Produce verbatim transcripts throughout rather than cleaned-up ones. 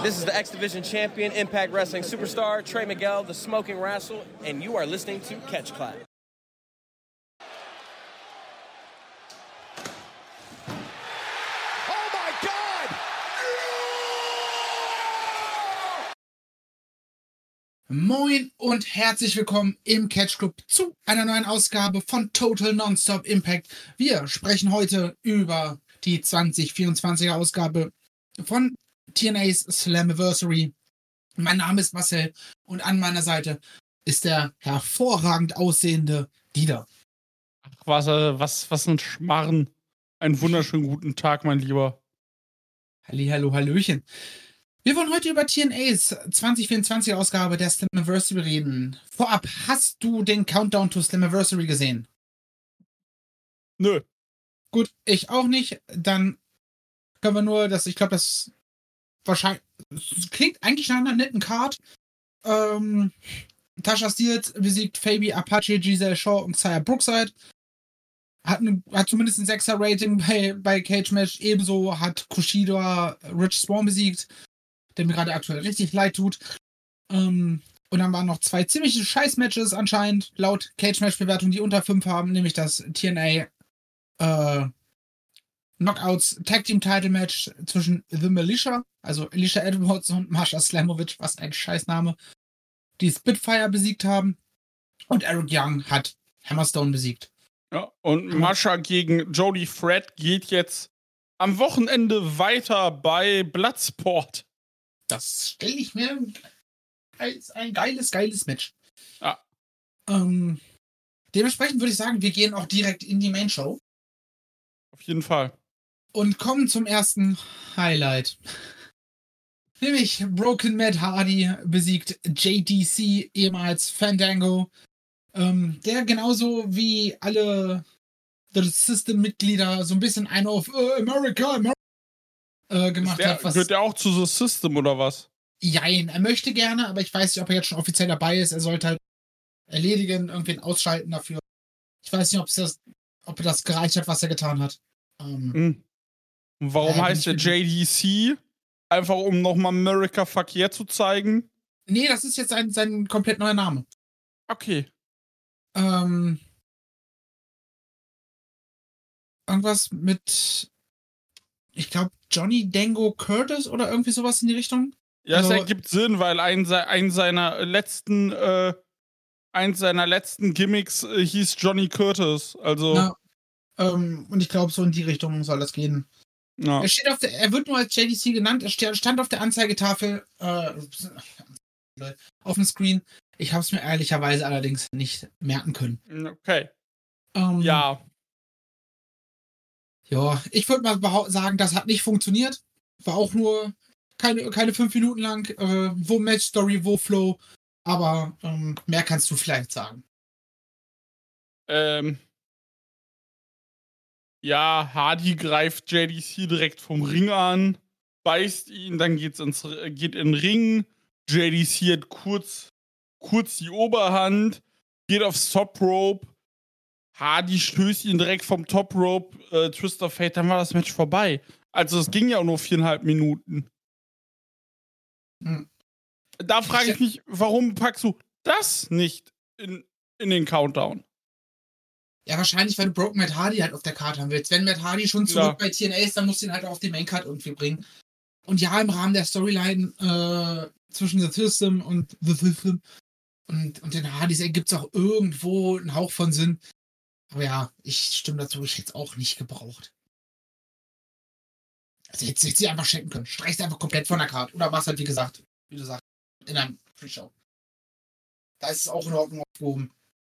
This is the X Division champion, Impact Wrestling superstar, Trey Miguel, the Smoking Rascal, and you are listening to Catch Clap. Oh my God! Moin und herzlich willkommen im Catch Club zu einer neuen Ausgabe von Total Nonstop Impact. Wir sprechen heute über die zwanzig vierundzwanziger Ausgabe von T N A's Slammiversary. Mein Name ist Marcel und an meiner Seite ist der hervorragend aussehende Dieter. Ach, was, äh, was, was ein Schmarren. Einen wunderschönen guten Tag, mein Lieber. Hallihallo, Hallöchen. Wir wollen heute über T N A's zwanzig vierundzwanziger Ausgabe der Slammiversary reden. Vorab, hast du den Countdown to Slammiversary gesehen? Nö. Gut, ich auch nicht. Dann können wir nur, dass ich glaube, das wahrscheinlich das klingt eigentlich nach einer netten Card. Ähm, Tasha Steelz besiegt Fabi, Apache, Giselle Shaw und Xia Brookside. Hat, eine, hat zumindest ein Sechser-Rating bei, bei Cage Match. Ebenso hat Kushida Rich Swann besiegt, der mir gerade aktuell richtig leid tut. Ähm, und dann waren noch zwei ziemliche Scheiß-Matches anscheinend, laut Cage-Match-Bewertung, die unter fünf haben, nämlich das T N A äh, Knockouts Tag Team Title Match zwischen The Militia, also Alicia Edwards und Masha Slamovich, was ein Scheißname, die Spitfire besiegt haben. Und Eric Young hat Hammerstone besiegt. Ja, und Masha gegen Jody Fred geht jetzt am Wochenende weiter bei Bloodsport. Das stelle ich mir als ein geiles, geiles Match. Ja. Ähm, dementsprechend würde ich sagen, wir gehen auch direkt in die Main Show. Auf jeden Fall. Und kommen zum ersten Highlight. Nämlich Broken Matt Hardy besiegt J D C, ehemals Fandango, ähm, der genauso wie alle The System-Mitglieder so ein bisschen einen auf äh, America, America äh, gemacht der, hat. Was gehört der auch zu The System oder was? Jein, er möchte gerne, aber ich weiß nicht, ob er jetzt schon offiziell dabei ist. Er sollte halt erledigen, irgendwen ausschalten dafür. Ich weiß nicht, ob das, ob das gereicht hat, was er getan hat. Ähm, Mhm. Und warum Ja, heißt der bin ich- J D C? Einfach um nochmal America Fuck Yeah zu zeigen? Nee, das ist jetzt sein, sein komplett neuer Name. Okay. Ähm, irgendwas mit, ich glaube, Johnny Dango Curtis oder irgendwie sowas in die Richtung. Ja, Also- es ergibt Sinn, weil ein, se- ein seiner letzten, äh, eins seiner letzten Gimmicks äh, hieß Johnny Curtis. Also, Ja, ähm, und ich glaube, so in die Richtung soll das gehen. ja. Er, steht auf der, er wird nur als J D C genannt. Er ste- stand auf der Anzeigetafel äh, auf dem Screen. Ich habe es mir ehrlicherweise allerdings nicht merken können. Okay. Ähm, Ja. Ja, ich würde mal behau- sagen, das hat nicht funktioniert. War auch nur keine, keine fünf Minuten lang. Äh, wo Match-Story, wo Flow. Aber ähm, mehr kannst du vielleicht sagen. Ähm. Ja, Hardy greift J D C direkt vom Ring an, beißt ihn, dann geht's ins, geht in den Ring. J D C hat kurz, kurz die Oberhand, geht aufs Top Rope. Hardy stößt ihn direkt vom Top Rope, äh, Twist of Fate, dann war das Match vorbei. Also es ging ja auch nur viereinhalb Minuten. Hm. Da frage ich mich, warum packst du das nicht in, in den Countdown? Ja, wahrscheinlich, weil du Broken Matt Hardy halt auf der Karte haben willst. Wenn Matt Hardy schon zurück Ja. bei T N A ist, dann musst du ihn halt auch auf die Maincard irgendwie bringen. Und ja, im Rahmen der Storyline äh, zwischen The System und The System und, und den Hardys ergibt es auch irgendwo einen Hauch von Sinn. Aber ja, ich stimme dazu, ich hätte es auch nicht gebraucht. Also hättest hätt sie einfach schenken können. Streichst einfach komplett von der Karte. Oder machst halt, wie gesagt, wie du sagst, in einem Pre-Show. Da ist es auch in Ordnung aufgehoben.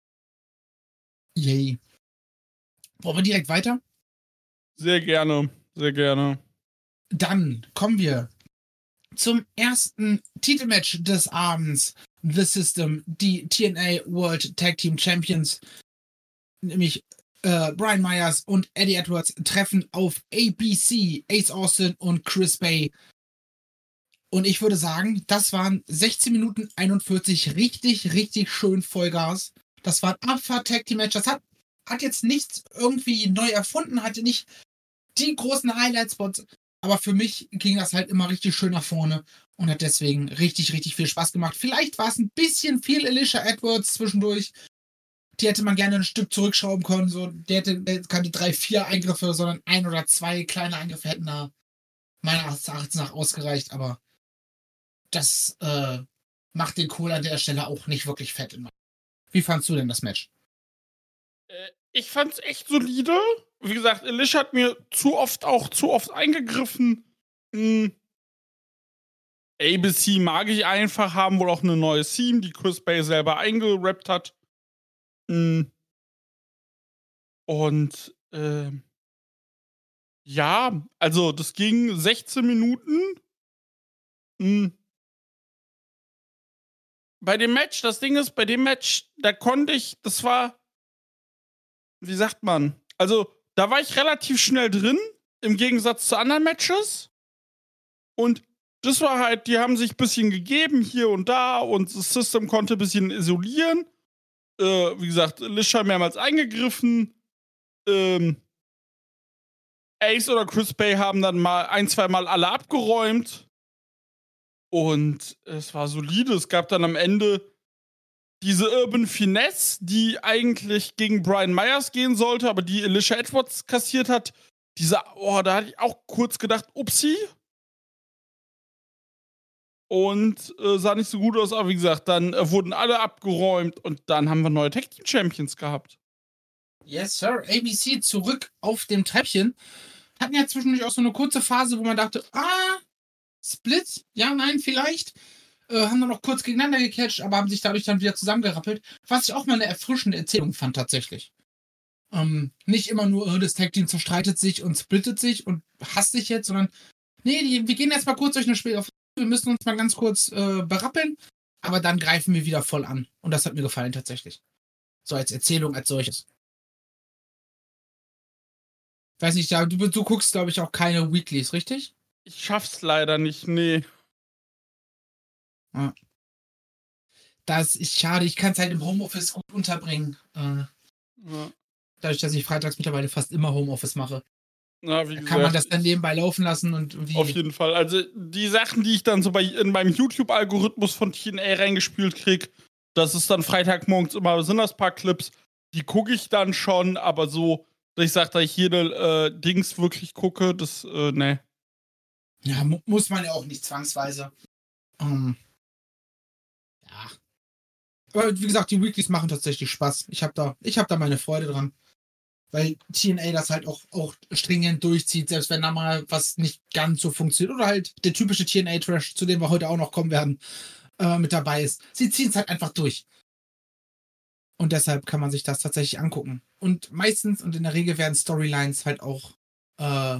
Yay. Wollen wir direkt weiter? Sehr gerne, sehr gerne. Dann kommen wir zum ersten Titelmatch des Abends. The System, die T N A World Tag Team Champions, nämlich äh, Brian Myers und Eddie Edwards, treffen auf A B C, Ace Austin und Chris Bay. Und ich würde sagen, das waren sechzehn Minuten einundvierzig richtig, richtig schön Vollgas. Das war ein Abfahrt-Tag-Team-Match. Das hat, hat jetzt nichts irgendwie neu erfunden, hatte nicht die großen Highlight-Spots. Aber für mich ging das halt immer richtig schön nach vorne. und hat deswegen richtig, richtig viel Spaß gemacht. Vielleicht war es ein bisschen viel Alicia Edwards zwischendurch. Die hätte man gerne ein Stück zurückschrauben können. So, der hätte der keine drei, vier Eingriffe, sondern ein oder zwei kleine Eingriffe hätten da meiner Erachtens nach ausgereicht. Aber das äh, macht den Kohl an der Stelle auch nicht wirklich fett. Wie fandst du denn das Match? Äh, ich fand's echt solide. Wie gesagt, Alicia hat mir zu oft auch zu oft eingegriffen. Hm. A B C mag ich einfach, haben wohl auch eine neue Theme, die Chris Bay selber eingerappt hat. Hm. Und äh, ja, also das ging sechzehn Minuten. Hm. Bei dem Match, das Ding ist, bei dem Match, da konnte ich, das war, wie sagt man, also da war ich relativ schnell drin, im Gegensatz zu anderen Matches. Und das war halt, die haben sich ein bisschen gegeben hier und da und das System konnte ein bisschen isolieren. Äh, wie gesagt, Alicia mehrmals eingegriffen. Ähm, Ace oder Chris Bay haben dann mal ein, zwei Mal alle abgeräumt. Und es war solide. Es gab dann am Ende diese Urban Finesse, die eigentlich gegen Brian Myers gehen sollte, aber die Alicia Edwards kassiert hat. Diese, oh, da hatte ich auch kurz gedacht, upsi. Und äh, sah nicht so gut aus, aber wie gesagt, dann äh, wurden alle abgeräumt und dann haben wir neue Tag Team Champions gehabt. Yes, Sir. A B C zurück auf dem Treppchen. Hatten ja zwischendurch auch so eine kurze Phase, wo man dachte, ah, Split, ja, nein, vielleicht. Äh, haben dann noch kurz gegeneinander gecatcht, aber haben sich dadurch dann wieder zusammengerappelt. Was ich auch mal eine erfrischende Erzählung fand, tatsächlich. Ähm, nicht immer nur, oh, das Tag Team zerstreitet sich und splittet sich und hasst sich jetzt, sondern, nee, die, wir gehen jetzt mal kurz durch eine Spiel auf. Wir müssen uns mal ganz kurz äh, berappeln, aber dann greifen wir wieder voll an. Und das hat mir gefallen, tatsächlich. So als Erzählung, als solches. Weiß nicht, du, du guckst, glaube ich, auch keine Weeklies, richtig? Ich schaff's leider nicht, nee. Ja. Das ist schade, ich kann es halt im Homeoffice gut unterbringen. Äh, ja. Dadurch, dass ich freitags mittlerweile fast immer Homeoffice mache. Na, wie da gesagt, kann man das dann nebenbei laufen lassen und wie. Auf jeden Fall. Also die Sachen, die ich dann so bei, in meinem YouTube-Algorithmus von T N A reingespielt krieg, das ist dann Freitagmorgens immer, sind das paar Clips, die gucke ich dann schon, aber so, dass ich sage, dass ich jede äh, Dings wirklich gucke, das, äh, ne. Ja, mu- muss man ja auch nicht zwangsweise. Um, ja. Aber wie gesagt, die Weeklies machen tatsächlich Spaß. Ich habe da, ich hab da meine Freude dran. Weil T N A das halt auch, auch stringent durchzieht, selbst wenn da mal was nicht ganz so funktioniert. Oder halt der typische T N A-Trash, zu dem wir heute auch noch kommen werden, äh, mit dabei ist. Sie ziehen es halt einfach durch. Und deshalb kann man sich das tatsächlich angucken. Und meistens und in der Regel werden Storylines halt auch äh,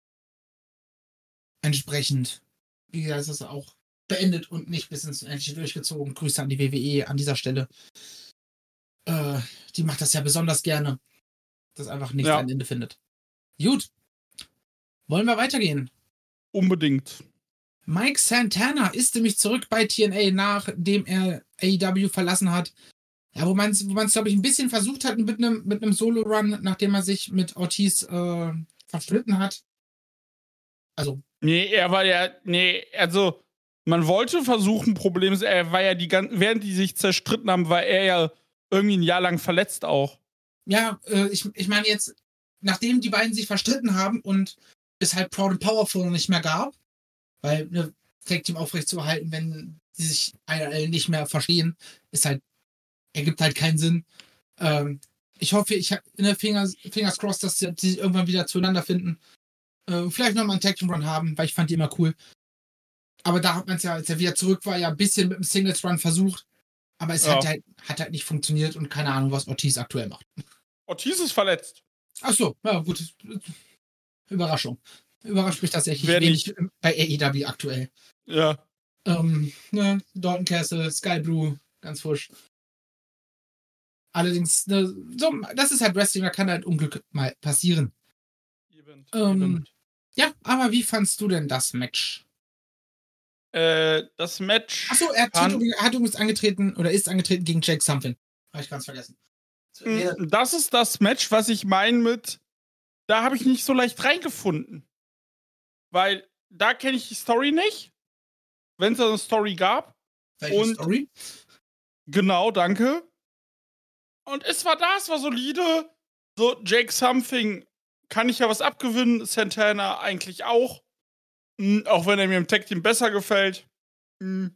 entsprechend, wie gesagt, ist das auch beendet und nicht bis ins Endliche durchgezogen. Grüße an die W W E an dieser Stelle. Äh, die macht das ja besonders gerne. Das einfach nicht ja. ein Ende findet. Gut. Wollen wir weitergehen? Unbedingt. Mike Santana ist nämlich zurück bei T N A, nachdem er A E W verlassen hat. Ja, wo man es, wo glaube ich, ein bisschen versucht hat mit einem mit einem Solo-Run, nachdem er sich mit Ortiz äh, verstritten hat. Also. Nee, er war ja, nee, also man wollte versuchen, Problem ist, er war ja die ganzen, während die sich zerstritten haben, war er ja irgendwie ein Jahr lang verletzt auch. Ja, äh, ich, ich meine jetzt, nachdem die beiden sich verstritten haben und es halt Proud and Powerful nicht mehr gab, weil eine Tag-Team aufrechtzuerhalten, wenn sie sich I R L nicht mehr verstehen, ist halt, ergibt halt keinen Sinn. Ähm, ich hoffe, ich habe in der Fingers, Fingers crossed, dass sie, die irgendwann wieder zueinander finden. Äh, vielleicht nochmal einen Tag-Team-Run haben, weil ich fand die immer cool. Aber da hat man es ja, als er wieder zurück war, ja ein bisschen mit einem Singles-Run versucht. Aber es ja. hat, halt, hat halt nicht funktioniert und keine Ahnung, was Ortiz aktuell macht. Ortiz ist verletzt. Ach so, ja gut. Überraschung. Überrascht mich tatsächlich Wer wenig nicht. Bei A E W aktuell. Ja. Ähm, ne, Dalton Castle, Sky Blue, ganz frisch. Allerdings, ne, so, das ist halt Wrestling, da kann halt Unglück mal passieren. Event, ähm, Event. Ja, aber wie fandst du denn das Match? Äh, das Match. Achso, er hat, er hat übrigens angetreten oder ist angetreten gegen Jake Something. Habe ich ganz vergessen. Das ist das Match, was ich meine mit, da habe ich nicht so leicht reingefunden. Weil da kenne ich die Story nicht. wenn es eine Story gab. Welche Und Story? Genau, danke. Und es war das, war solide. So, Jake Something kann ich ja was abgewinnen. Santana eigentlich auch. Mhm, auch wenn er mir im Tag-Team besser gefällt. Mhm.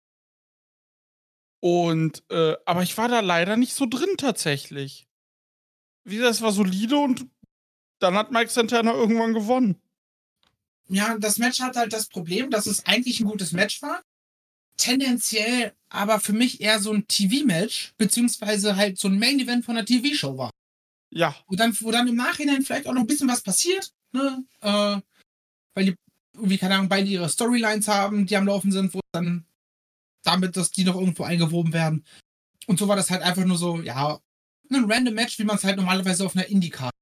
Und, äh, aber ich war da leider nicht so drin tatsächlich. Wie gesagt, es war solide und dann hat Mike Santana irgendwann gewonnen. Ja, das Match hat halt das Problem, dass es eigentlich ein gutes Match war. Tendenziell aber für mich eher so ein T V-Match, beziehungsweise halt so ein Main-Event von einer T V-Show war. Ja. Wo dann, wo dann im Nachhinein vielleicht auch noch ein bisschen was passiert, ne? Äh, weil die irgendwie, keine Ahnung, beide ihre Storylines haben, die am Laufen sind, wo dann damit, dass die noch irgendwo eingewoben werden. Und so war das halt einfach nur so, ja, ein random Match, wie man es halt normalerweise auf einer Indie-Card.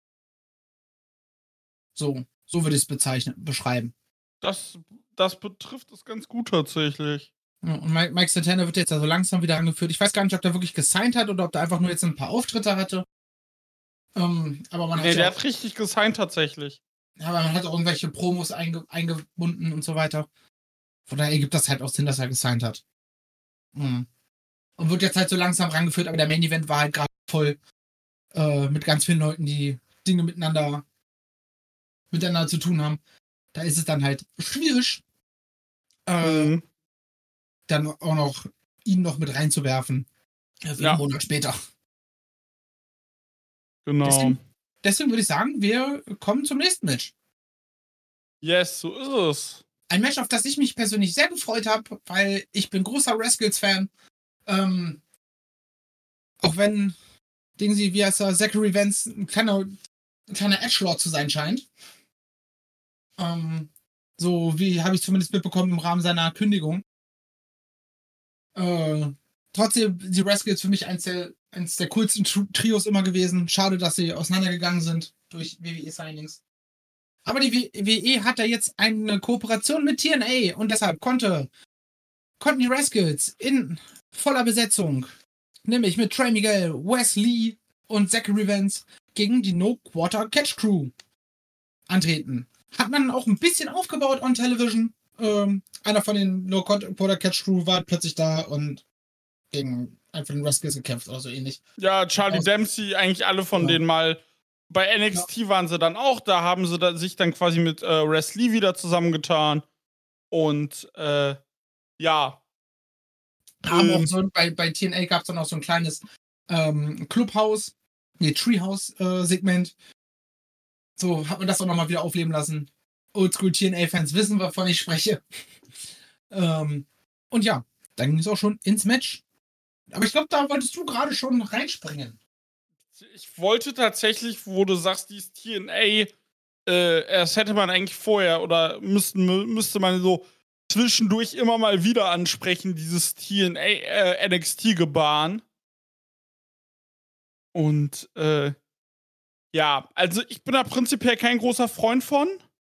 So, so würde ich es bezeichnen, beschreiben. Das, das betrifft es ganz gut tatsächlich. Ja, und Mike, Mike Santana wird jetzt also langsam wieder angeführt. Ich weiß gar nicht, ob der wirklich gesigned hat oder ob der einfach nur jetzt ein paar Auftritte hatte. Ähm, aber man hat Nee, ja der auch, hat richtig gesigned tatsächlich. ja, aber man hat auch irgendwelche Promos einge, eingebunden und so weiter. Von daher ergibt das halt auch Sinn, dass er gesigned hat. Mhm. Und wird jetzt halt so langsam rangeführt, aber der Main Event war halt gerade voll äh, mit ganz vielen Leuten, die Dinge miteinander miteinander zu tun haben. Da ist es dann halt schwierig, äh, Mhm. dann auch noch ihn noch mit reinzuwerfen. Äh, wie Ja. einen Monat später. Genau. Deswegen, deswegen würde ich sagen, wir kommen zum nächsten Match. Yes, so ist es. Ein Match, auf das ich mich persönlich sehr gefreut habe, weil ich bin großer Rascals-Fan. Ähm, auch wenn Dingsy, wie heißt er, Zachary Vance ein kleiner, ein kleiner Edgelord zu sein scheint. Ähm, so wie habe ich zumindest mitbekommen im Rahmen seiner Kündigung. Äh, trotzdem, die Rascals für mich eins der, eins der coolsten Trios immer gewesen. Schade, dass sie auseinandergegangen sind durch W W E-Signings. Aber die W W E hat ja jetzt eine Kooperation mit T N A und deshalb konnte, konnten die Rascals in voller Besetzung, nämlich mit Trey Miguel, Wes Lee und Zachary Vance gegen die No Quarter Catch Crew antreten. Hat man auch ein bisschen aufgebaut on Television. Ähm, einer von den No Quarter Catch Crew war plötzlich da und gegen einen von den Rascals gekämpft oder so ähnlich. Ja, Charlie Aus- Dempsey, eigentlich alle von Genau. denen mal. Bei N X T waren sie dann auch, da haben sie da, sich dann quasi mit äh, Wes Lee wieder zusammengetan. Und äh, ja. Haben Ähm, auch so, bei, bei T N A gab es dann auch so ein kleines ähm, Clubhouse, nee, Treehouse-Segment. So hat man das auch nochmal wieder aufleben lassen. Oldschool T N A-Fans wissen, wovon ich spreche. ähm, und ja, dann ging es auch schon ins Match. Aber ich glaube, da wolltest du gerade schon reinspringen. Ich wollte tatsächlich, wo du sagst, dieses T N A, äh, das hätte man eigentlich vorher oder müssten, müsste man so zwischendurch immer mal wieder ansprechen, dieses T N A, äh, N X T-Gebaren. Und, äh, ja, also ich bin da prinzipiell kein großer Freund von.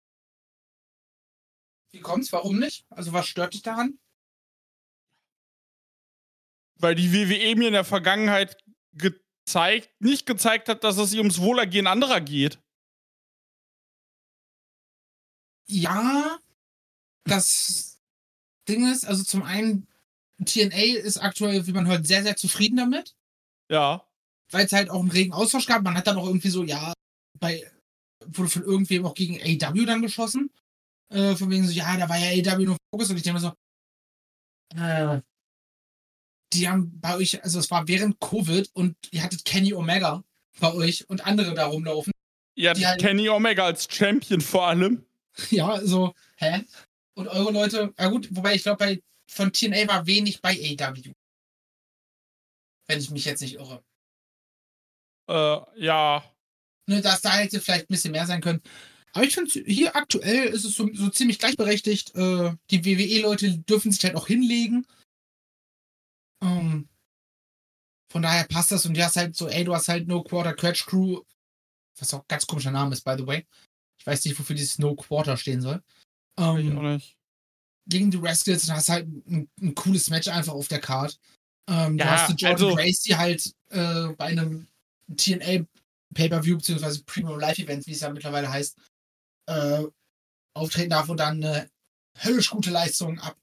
Wie kommt's? Warum nicht? Also, was stört dich daran? Weil die W W E mir in der Vergangenheit gezeigt, nicht gezeigt hat, dass es ihr ums Wohlergehen anderer geht. Ja, das Ding ist, also zum einen, T N A ist aktuell, wie man hört, sehr, sehr zufrieden damit, Ja. weil es halt auch einen regen Austausch gab. Man hat dann auch irgendwie so, ja, bei, wurde von irgendwem auch gegen A E W dann geschossen. Äh, von wegen so, ja, da war ja A E W nur Fokus und ich denke mir so, äh, die haben bei euch, also es war während Covid und ihr hattet Kenny Omega bei euch und andere da rumlaufen. Ihr hattet Die halt- Kenny Omega als Champion vor allem. Ja, so, hä? Und eure Leute, ja gut, wobei ich glaube, bei von T N A war wenig bei A E W. Wenn ich mich jetzt nicht irre. Äh, ja. Ne, dass da hätte vielleicht ein bisschen mehr sein können. Aber ich finde, hier aktuell ist es so, so ziemlich gleichberechtigt. Äh, die W W E-Leute dürfen sich halt auch hinlegen. Ähm, von daher passt das. Und du hast halt so, ey, du hast halt No Quarter Catch Crew, was auch ein ganz komischer Name ist, by the way. Ich weiß nicht, wofür dieses No Quarter stehen soll. Ich Ähm, auch nicht. gegen die Rascals und hast halt ein, ein cooles Match einfach auf der Card. Ähm, Ja, du hast die Jordan also- Gracie halt äh, bei einem T N A Pay-Per-View beziehungsweise Premium Live Event, wie es ja mittlerweile heißt, äh, auftreten darf und dann eine höllisch gute Leistung ab,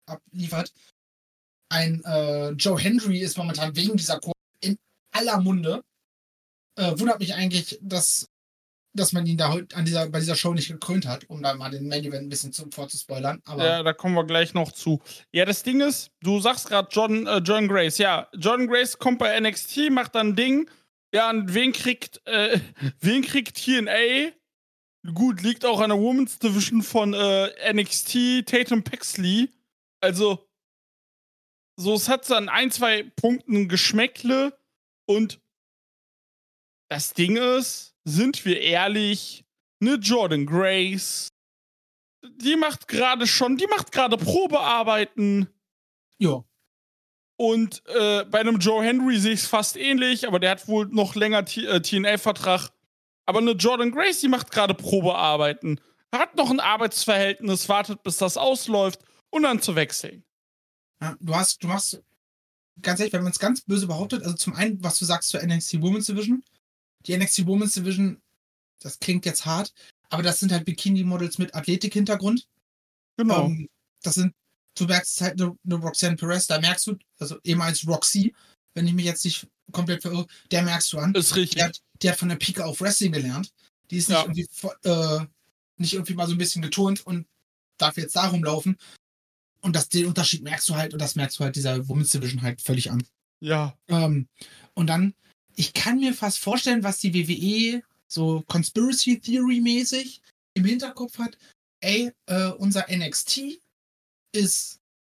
abliefert. Ein äh, Joe Hendry ist momentan wegen dieser Kurve in aller Munde. Äh, wundert mich eigentlich, dass, dass man ihn da heute an dieser, bei dieser Show nicht gekrönt hat, um da mal den Main Event ein bisschen zu, vorzuspoilern. Aber Ja, da kommen wir gleich noch zu. Ja, das Ding ist, du sagst gerade John, äh, John Grace. Ja, John Grace kommt bei N X T, macht dann ein Ding. Ja, und wen kriegt, äh, wen kriegt T N A? Gut, liegt auch an der Women's Division von äh, N X T, Tatum Paxley. Also, so, es hat so an ein, zwei Punkten Geschmäckle. Und das Ding ist, sind wir ehrlich, ne Jordan Grace, die macht gerade schon, die macht gerade Probearbeiten. ja. Und äh, bei einem Joe Hendry sehe ich es fast ähnlich, aber der hat wohl noch länger T N A-Vertrag. Aber eine Jordan Grace, die macht gerade Probearbeiten. Hat noch ein Arbeitsverhältnis, wartet, bis das ausläuft und dann zu wechseln. Ja, du hast, du machst, ganz ehrlich, wenn man es ganz böse behauptet, also zum einen, was du sagst zur N X T Women's Division, die N X T Women's Division, das klingt jetzt hart, aber das sind halt Bikini-Models mit Athletik-Hintergrund. Genau. Ähm, das sind, du merkst halt eine, eine Roxanne Perez, da merkst du, also ehemals Roxy, wenn ich mich jetzt nicht komplett verirre, der merkst du an. Ist richtig. Der hat, der hat von der Pike auf Wrestling gelernt. Die ist nicht, Ja. irgendwie, äh, nicht irgendwie mal so ein bisschen geturnt und darf jetzt da rumlaufen. Und das, den Unterschied merkst du halt, und das merkst du halt dieser Women's Division halt völlig an. Ja. Ähm, und dann, ich kann mir fast vorstellen, was die W W E so Conspiracy Theory mäßig im Hinterkopf hat. Ey, äh, unser N X T ist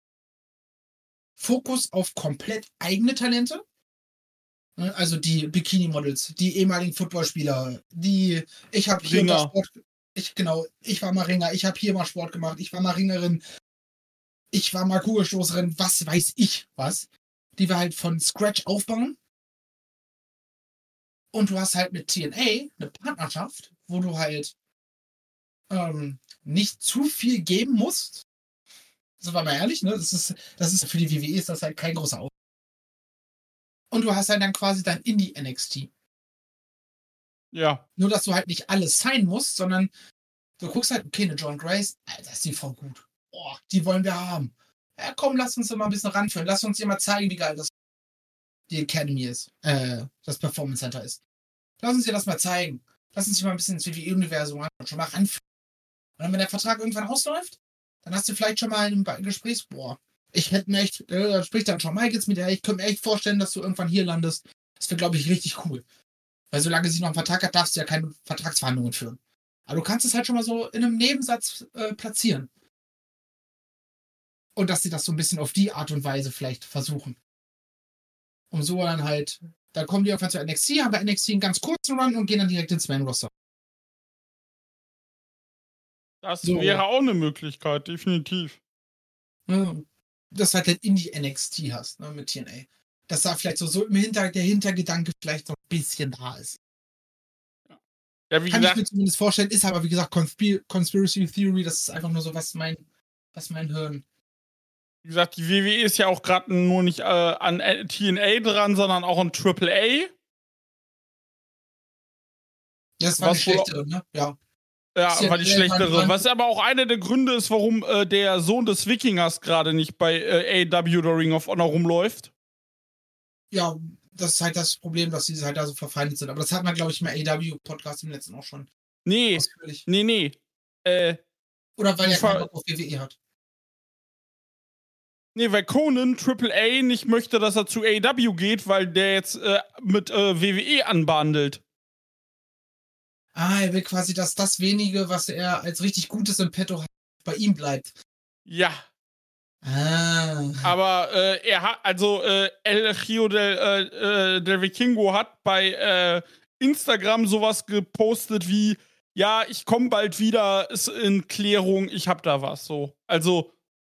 Fokus auf komplett eigene Talente. Ne, also die Bikini-Models, die ehemaligen Footballspieler, die, ich habe hier Ringer. mal Sport, ich, genau, ich war mal Ringer, ich habe hier mal Sport gemacht, ich war mal Ringerin, ich war mal Kugelstoßerin, was weiß ich was, die wir halt von Scratch aufbauen. Und du hast halt mit T N A eine Partnerschaft, wo du halt ähm, nicht zu viel geben musst. Sind wir mal ehrlich, ne? Das ist, das ist für die W W E ist das halt kein großer Aufwand. Und du hast halt dann quasi dein Indie-N X T. Ja. Nur, dass du halt nicht alles sein musst, sondern du guckst halt, okay, eine John Grace, Alter, ist die voll gut. Oh, die wollen wir haben. Ja, komm, lass uns mal ein bisschen ranführen. Lass uns dir mal zeigen, wie geil das die Academy ist. Äh, das Performance Center ist. Lass uns dir das mal zeigen. Lass uns dich mal ein bisschen ins W W E-Universum schon mal ranführen. Und dann, wenn der Vertrag irgendwann ausläuft, dann hast du vielleicht schon mal ein Gespräch, boah, ich hätte mir echt, äh, da spricht dann schon Michaels mit dir, ich könnte mir echt vorstellen, dass du irgendwann hier landest. Das wäre, glaube ich, richtig cool. Weil solange sie noch einen Vertrag hat, darfst du ja keine Vertragsverhandlungen führen. Aber du kannst es halt schon mal so in einem Nebensatz äh, platzieren. Und dass sie das so ein bisschen auf die Art und Weise vielleicht versuchen. Um so dann halt, dann kommen die irgendwann zu N X T, haben bei N X T einen ganz kurzen Run und gehen dann direkt ins Main-Roster. Das So. wäre auch eine Möglichkeit, definitiv. Ja, dass du halt den Indie-N X T hast, ne, mit T N A. Dass da vielleicht so, so im Hinter, der Hintergedanke vielleicht so ein bisschen da ist. Ja, wie Kann gesagt, ich mir zumindest vorstellen, ist aber wie gesagt Conspir Conspiracy Theory, das ist einfach nur so, was mein, was mein Hirn. wie gesagt, die W W E ist ja auch gerade nur nicht äh, an T N A dran, sondern auch an Triple A. Das war Was die wohl- schlechtere, ne? Ja. Ja, T N A war die war schlechtere. dran. Was aber auch einer der Gründe ist, warum äh, der Sohn des Wikingers gerade nicht bei äh, A E W oder Ring of Honor rumläuft. Ja, das ist halt das Problem, dass sie halt da so verfeindet sind. Aber das hat man, glaube ich, im A E W-Podcast im letzten auch schon Nee, ausführlich. nee, nee. Äh, Oder weil er Ver- keinen Bock auf W W E hat. nee, weil Conan Triple A nicht möchte, dass er zu A E W geht, weil der jetzt äh, mit äh, W W E anbandelt. Ah, er will quasi, dass das wenige, was er als richtig Gutes im Petto hat, bei ihm bleibt. Ja. Ah. Aber äh, er hat, also äh, El Rio del, äh, äh, del Vikingo hat bei äh, Instagram sowas gepostet wie, ja, ich komme bald wieder, ist in Klärung, ich hab da was, so. Also,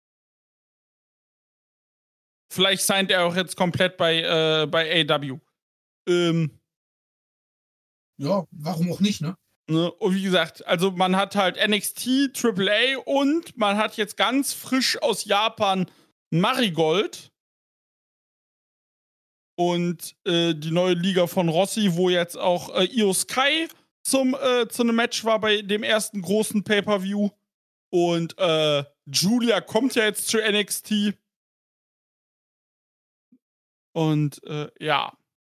vielleicht signed er auch jetzt komplett bei, äh, bei A E W. Ähm, Ja, warum auch nicht, ne? ne? Und wie gesagt, also man hat halt N X T, Triple A und man hat jetzt ganz frisch aus Japan Marigold. Und äh, die neue Liga von Rossi, wo jetzt auch äh, Io Sky zum, äh, zu einem Match war bei dem ersten großen Pay-Per-View. Und äh, Julia kommt ja jetzt zu N X T. Und äh, ja.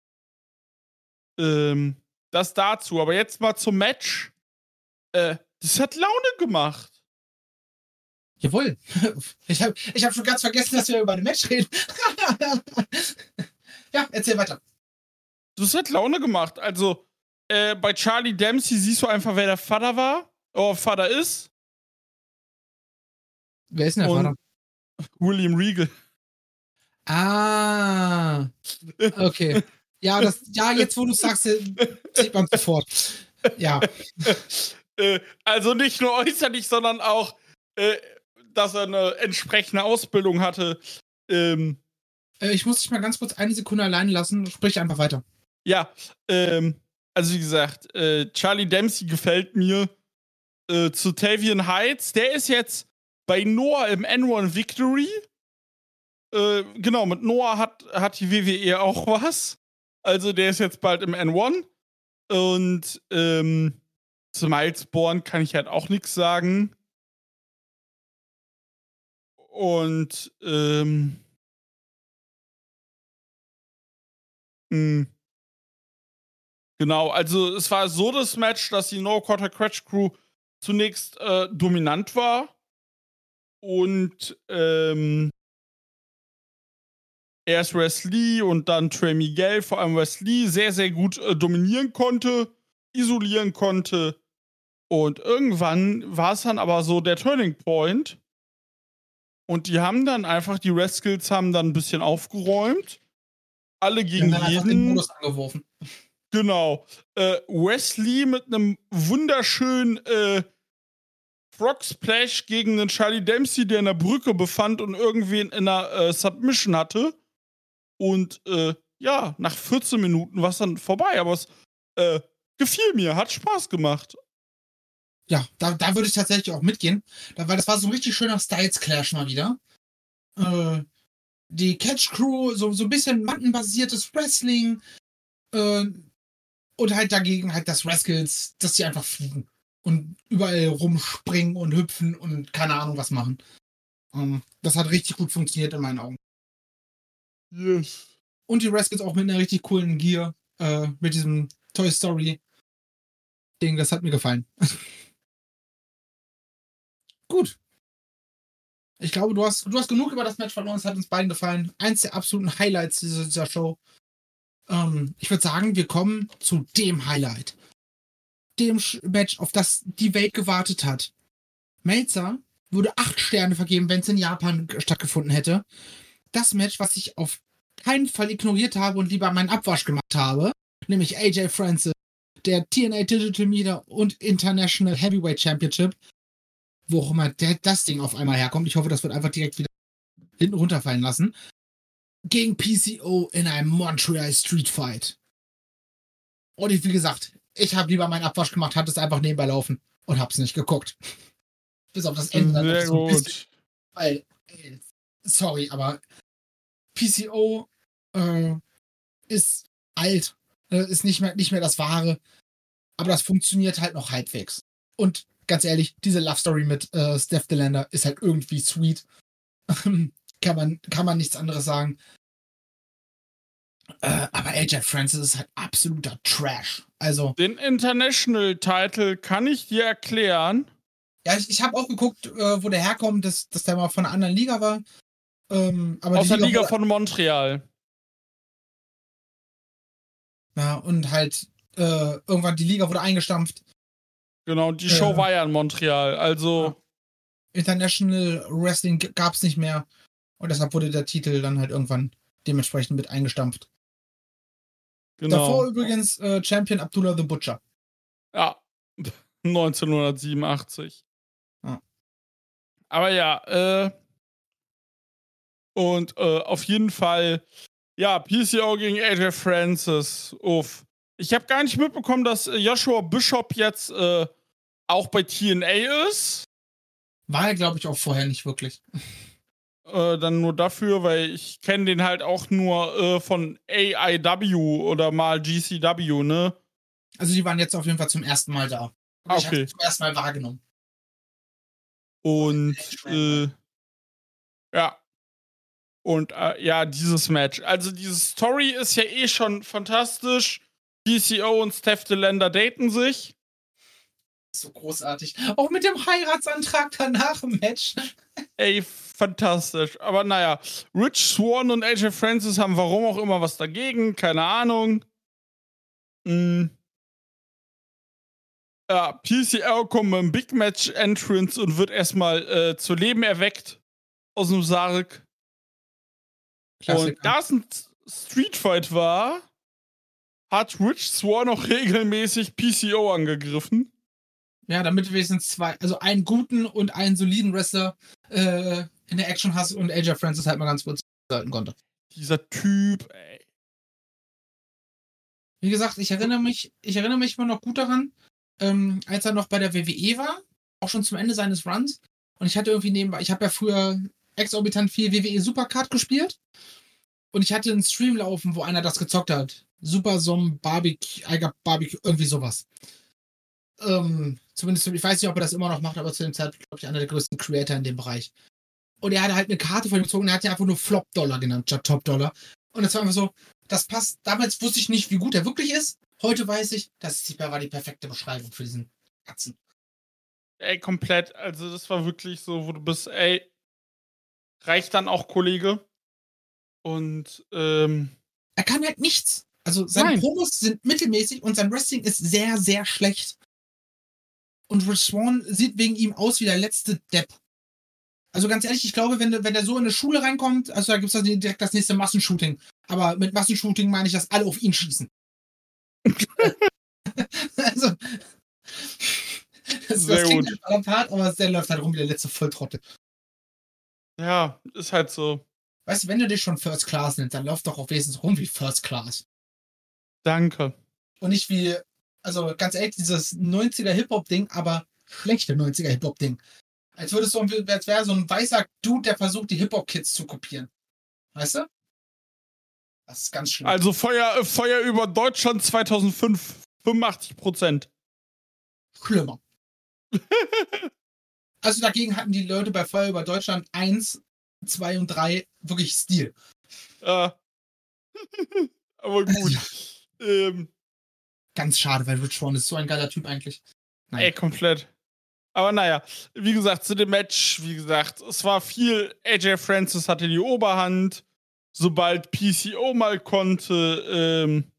Ähm, das dazu. Aber jetzt mal zum Match. Äh, das hat Laune gemacht. Jawohl. Ich habe ich hab schon ganz vergessen, dass wir über ein Match reden. Ja, erzähl weiter. Das hat Laune gemacht. Also, äh, bei Charlie Dempsey siehst du einfach, wer der Vater war. Oder Vater ist. Wer ist denn der Und Vater? William Regal. Ah. Okay. Ja, das, ja, jetzt wo du sagst, sieht man sofort. Ja. äh, also nicht nur äußerlich, sondern auch, äh, dass er eine entsprechende Ausbildung hatte. Ähm, Äh, ich muss dich mal ganz kurz eine Sekunde allein lassen. Sprich einfach weiter. Ja, ähm, also wie gesagt, äh, Charlie Dempsey gefällt mir. Äh, zu Tavian Heights, der ist jetzt bei Noah im N eins Victory. Äh, genau, mit Noah hat, hat die W W E auch was. Also der ist jetzt bald im N eins. Und ähm, zu Miles Bourne kann ich halt auch nichts sagen. Und ähm, mh. Genau, also es war so das Match, dass die No Quarter Crash Crew zunächst äh, dominant war und ähm, erst Wesley und dann Trey Miguel, vor allem Wesley, sehr, sehr gut äh, dominieren konnte, isolieren konnte. Und irgendwann war es dann aber so der Turning Point. Und die haben dann einfach, die Rascals haben dann ein bisschen aufgeräumt. Alle gegen dann einfach den jeden. Modus angeworfen. Genau. Äh, Wesley mit einem wunderschönen äh, Frog Splash gegen den Charlie Dempsey, der in der Brücke befand und irgendwen in einer äh, Submission hatte. Und äh, ja, nach vierzehn Minuten war es dann vorbei. Aber es äh, gefiel mir, hat Spaß gemacht. Ja, da, da würde ich tatsächlich auch mitgehen. Da, weil das war so ein richtig schöner Styles-Clash mal wieder. Äh, die Catch Crew, so, so ein bisschen mattenbasiertes Wrestling. Äh, und halt dagegen halt das Rascals, dass die einfach fliegen. Und überall rumspringen und hüpfen und keine Ahnung was machen. Ähm, das hat richtig gut funktioniert in meinen Augen. Yes. Und die Rascals auch mit einer richtig coolen Gear. Äh, mit diesem Toy Story Ding, das hat mir gefallen. Gut. Ich glaube, du hast, du hast genug über das Match verloren. Es hat uns beiden gefallen. Eins der absoluten Highlights dieser, dieser Show. Ähm, ich würde sagen, wir kommen zu dem Highlight. Dem Match, auf das die Welt gewartet hat. Meltzer würde acht Sterne vergeben, wenn es in Japan stattgefunden hätte. Das Match, was ich auf keinen Fall ignoriert habe und lieber meinen Abwasch gemacht habe, nämlich A J Francis, der T N A Digital Media und International Heavyweight Championship, wo auch immer der, das Ding auf einmal herkommt. Ich hoffe, das wird einfach direkt wieder hinten runterfallen lassen. Gegen P C O in einem Montreal Street Fight. Und ich, wie gesagt, ich habe lieber meinen Abwasch gemacht, hatte es einfach nebenbei laufen und hab's nicht geguckt. Bis auf das Ende dann Sehr so ein gut. bisschen. Weil, äh, sorry, aber P C O äh, ist alt, äh, ist nicht mehr, nicht mehr das Wahre, aber das funktioniert halt noch halbwegs. Und ganz ehrlich, diese Love Story mit äh, Steph Delander ist halt irgendwie sweet. kann, man, kann man nichts anderes sagen. Äh, aber A J Francis ist halt absoluter Trash. Also. Den International Title kann ich dir erklären. Ja, ich, ich habe auch geguckt, äh, wo der herkommt, dass, dass der mal von einer anderen Liga war. Ähm, aber Aus die der Liga, Liga wurde, von Montreal. Ja, und halt äh, irgendwann die Liga wurde eingestampft. Genau, die Show äh, war ja in Montreal. Also. Ja. International Wrestling gab es nicht mehr. Und deshalb wurde der Titel dann halt irgendwann dementsprechend mit eingestampft. Genau. Davor übrigens äh, Champion Abdullah the Butcher. Ja. neunzehnhundertsiebenundachtzig. Ja. Aber ja, äh. Und äh, auf jeden Fall, ja, P C O gegen A J Francis. Uff. Ich habe gar nicht mitbekommen, dass Joshua Bishop jetzt äh, auch bei T N A ist. War er, glaube ich, auch vorher nicht wirklich. Äh, dann nur dafür, weil ich kenne den halt auch nur äh, von A I W oder mal G C W, ne? Also die waren jetzt auf jeden Fall zum ersten Mal da. Ah, Ich habe okay. zum ersten Mal wahrgenommen. Und äh, ja. Und äh, ja, dieses Match. Also diese Story ist ja eh schon fantastisch. P C O und Steph DeLander daten sich. So großartig. Auch mit dem Heiratsantrag danach im Match. Ey, fantastisch. Aber naja, Rich Swann und A J Francis haben warum auch immer was dagegen. Keine Ahnung. Mhm. Ja, P C O kommt mit einem Big Match Entrance und wird erstmal äh, zu Leben erweckt aus dem Sarg. Klassiker. Und da es ein Streetfight war, hat Rich Swann noch regelmäßig P C O angegriffen. Ja, damit du wenigstens zwei, also einen guten und einen soliden Wrestler äh, in der Action hast und A J Francis halt mal ganz kurz halten konnte. Dieser Typ, ey. Wie gesagt, ich erinnere mich, ich erinnere mich immer noch gut daran, ähm, als er noch bei der W W E war, auch schon zum Ende seines Runs. Und ich hatte irgendwie nebenbei, ich habe ja früher exorbitant viel W W E Supercard gespielt. Und ich hatte einen Stream laufen, wo einer das gezockt hat. Super Som Barbecue, Barbecue, irgendwie sowas. Ähm, zumindest, ich weiß nicht, ob er das immer noch macht, aber zu dem Zeitpunkt, glaube ich, einer der größten Creator in dem Bereich. Und er hatte halt eine Karte von ihm gezogen, er hat ja einfach nur Flop-Dollar genannt, statt Top-Dollar. Und das war einfach so, das passt, damals wusste ich nicht, wie gut er wirklich ist. Heute weiß ich, das war die perfekte Beschreibung für diesen Katzen. Ey, komplett. Also, das war wirklich so, wo du bist, ey, reicht dann auch, Kollege. Und, ähm. Er kann halt nichts. Also, seine Nein. Promos sind mittelmäßig und sein Wrestling ist sehr, sehr schlecht. Und Rich Swann sieht wegen ihm aus wie der letzte Depp. Also ganz ehrlich, ich glaube, wenn der, wenn der so in eine Schule reinkommt, also da gibt es direkt das nächste Massenshooting. Aber mit Massenshooting meine ich, dass alle auf ihn schießen. Also, das, das klingt halt hart, aber der läuft halt rum wie der letzte Volltrottel. Ja, ist halt so. Weißt du, wenn du dich schon First Class nennst, dann lauf doch auch wesentlich rum wie First Class. Danke. Und nicht wie, also ganz ehrlich, dieses neunziger Hip-Hop-Ding, aber schlechte neunziger Hip-Hop-Ding. Als würdest du, als wäre so ein weißer Dude, der versucht, die Hip-Hop-Kids zu kopieren. Weißt du? Das ist ganz schlimm. Also Feuer, Feuer über Deutschland zweitausendfünf, fünfundachtzig Prozent. Schlimmer. Also dagegen hatten die Leute bei Feuer über Deutschland eins, zwei und drei wirklich Stil. Ja. Aber gut. Also, ähm. Ganz schade, weil Rich Swann ist so ein geiler Typ eigentlich. Nein. Ey, komplett. Aber naja, wie gesagt, zu dem Match, wie gesagt, es war viel, A J Francis hatte die Oberhand, sobald P C O mal konnte, ähm,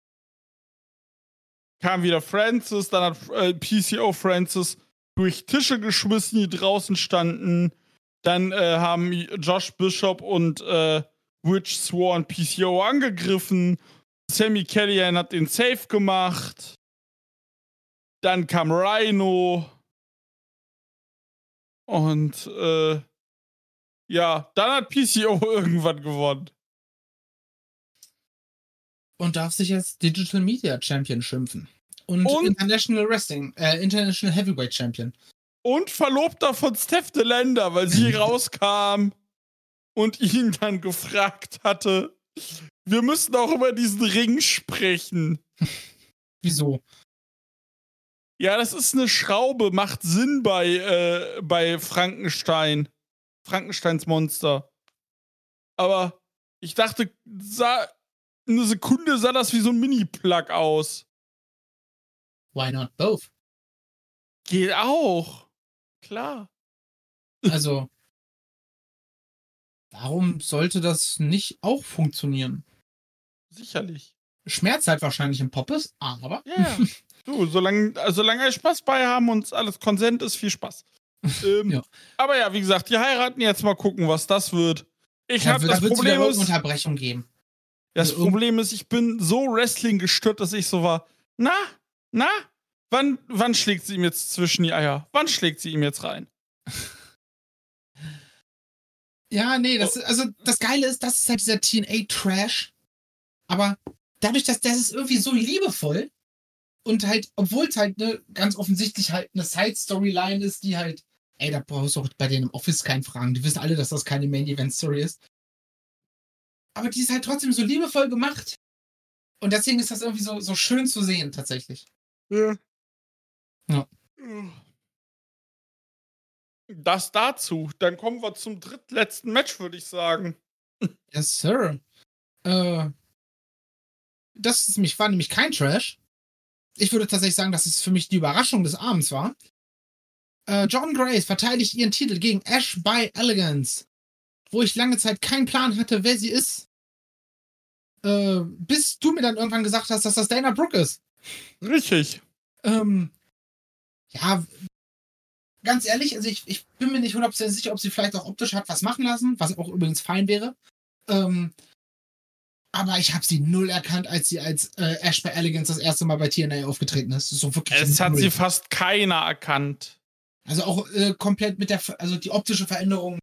kam wieder Francis, dann hat äh, P C O Francis durch Tische geschmissen, die draußen standen, dann äh, haben Josh Bishop und äh, Rich Swann P C O angegriffen, Sami Callihan hat den Save gemacht, dann kam Rhino. Und, äh, ja, dann hat P C O irgendwann gewonnen. Und darf sich jetzt Digital Media Champion schimpfen. Und, und International Wrestling, äh, International Heavyweight Champion. Und Verlobter von Steph DeLander, weil sie rauskam und ihn dann gefragt hatte, wir müssen auch über diesen Ring sprechen. Wieso? Ja, das ist eine Schraube, macht Sinn bei, äh, bei Frankenstein. Frankensteins Monster. Aber ich dachte, sah, eine Sekunde sah das wie so ein Mini-Plug aus. Why not both? Geht auch. Klar. Also, warum sollte das nicht auch funktionieren? Sicherlich. Schmerz halt wahrscheinlich im Poppes, aber. Ja. Yeah. Du, solange, solange wir Spaß bei haben und alles Konsent ist, viel Spaß. ähm, ja. Aber ja, wie gesagt, die heiraten jetzt, mal gucken, was das wird. Ich ja, habe da das Problem ist, Unterbrechung geben. Das also Problem ist, ich bin so Wrestling gestört, dass ich so war. Na, na, wann, wann schlägt sie ihm jetzt zwischen die Eier? Wann schlägt sie ihm jetzt rein? Ja, nee, das ist, also das Geile ist, das ist halt dieser T N A-Trash. Aber dadurch, dass das ist irgendwie so liebevoll. Und halt, obwohl es halt ne, ganz offensichtlich halt eine Side-Storyline ist, die halt, ey, da brauchst du auch bei denen im Office keinen fragen. Die wissen alle, dass das keine Main-Event-Story ist. Aber die ist halt trotzdem so liebevoll gemacht. Und deswegen ist das irgendwie so, so schön zu sehen, tatsächlich. Ja. Ja. Das dazu. Dann kommen wir zum drittletzten Match, würde ich sagen. Yes, Sir. Äh, das ist nämlich, war nämlich kein Trash. Ich würde tatsächlich sagen, dass es für mich die Überraschung des Abends war. Äh, Jordynne Grace verteidigt ihren Titel gegen Ash by Elegance, wo ich lange Zeit keinen Plan hatte, wer sie ist. Äh, bis du mir dann irgendwann gesagt hast, dass das Dana Brooke ist. Richtig. Ähm, ja, ganz ehrlich, also ich, ich bin mir nicht hundertprozentig sicher, ob sie vielleicht auch optisch hat was machen lassen, was auch übrigens fein wäre. Ähm, aber ich habe sie null erkannt, als sie als äh, Ash by Elegance das erste Mal bei T N A aufgetreten ist. So wirklich Es hat null. sie fast keiner erkannt. Also auch äh, komplett mit der, also die optische Veränderung,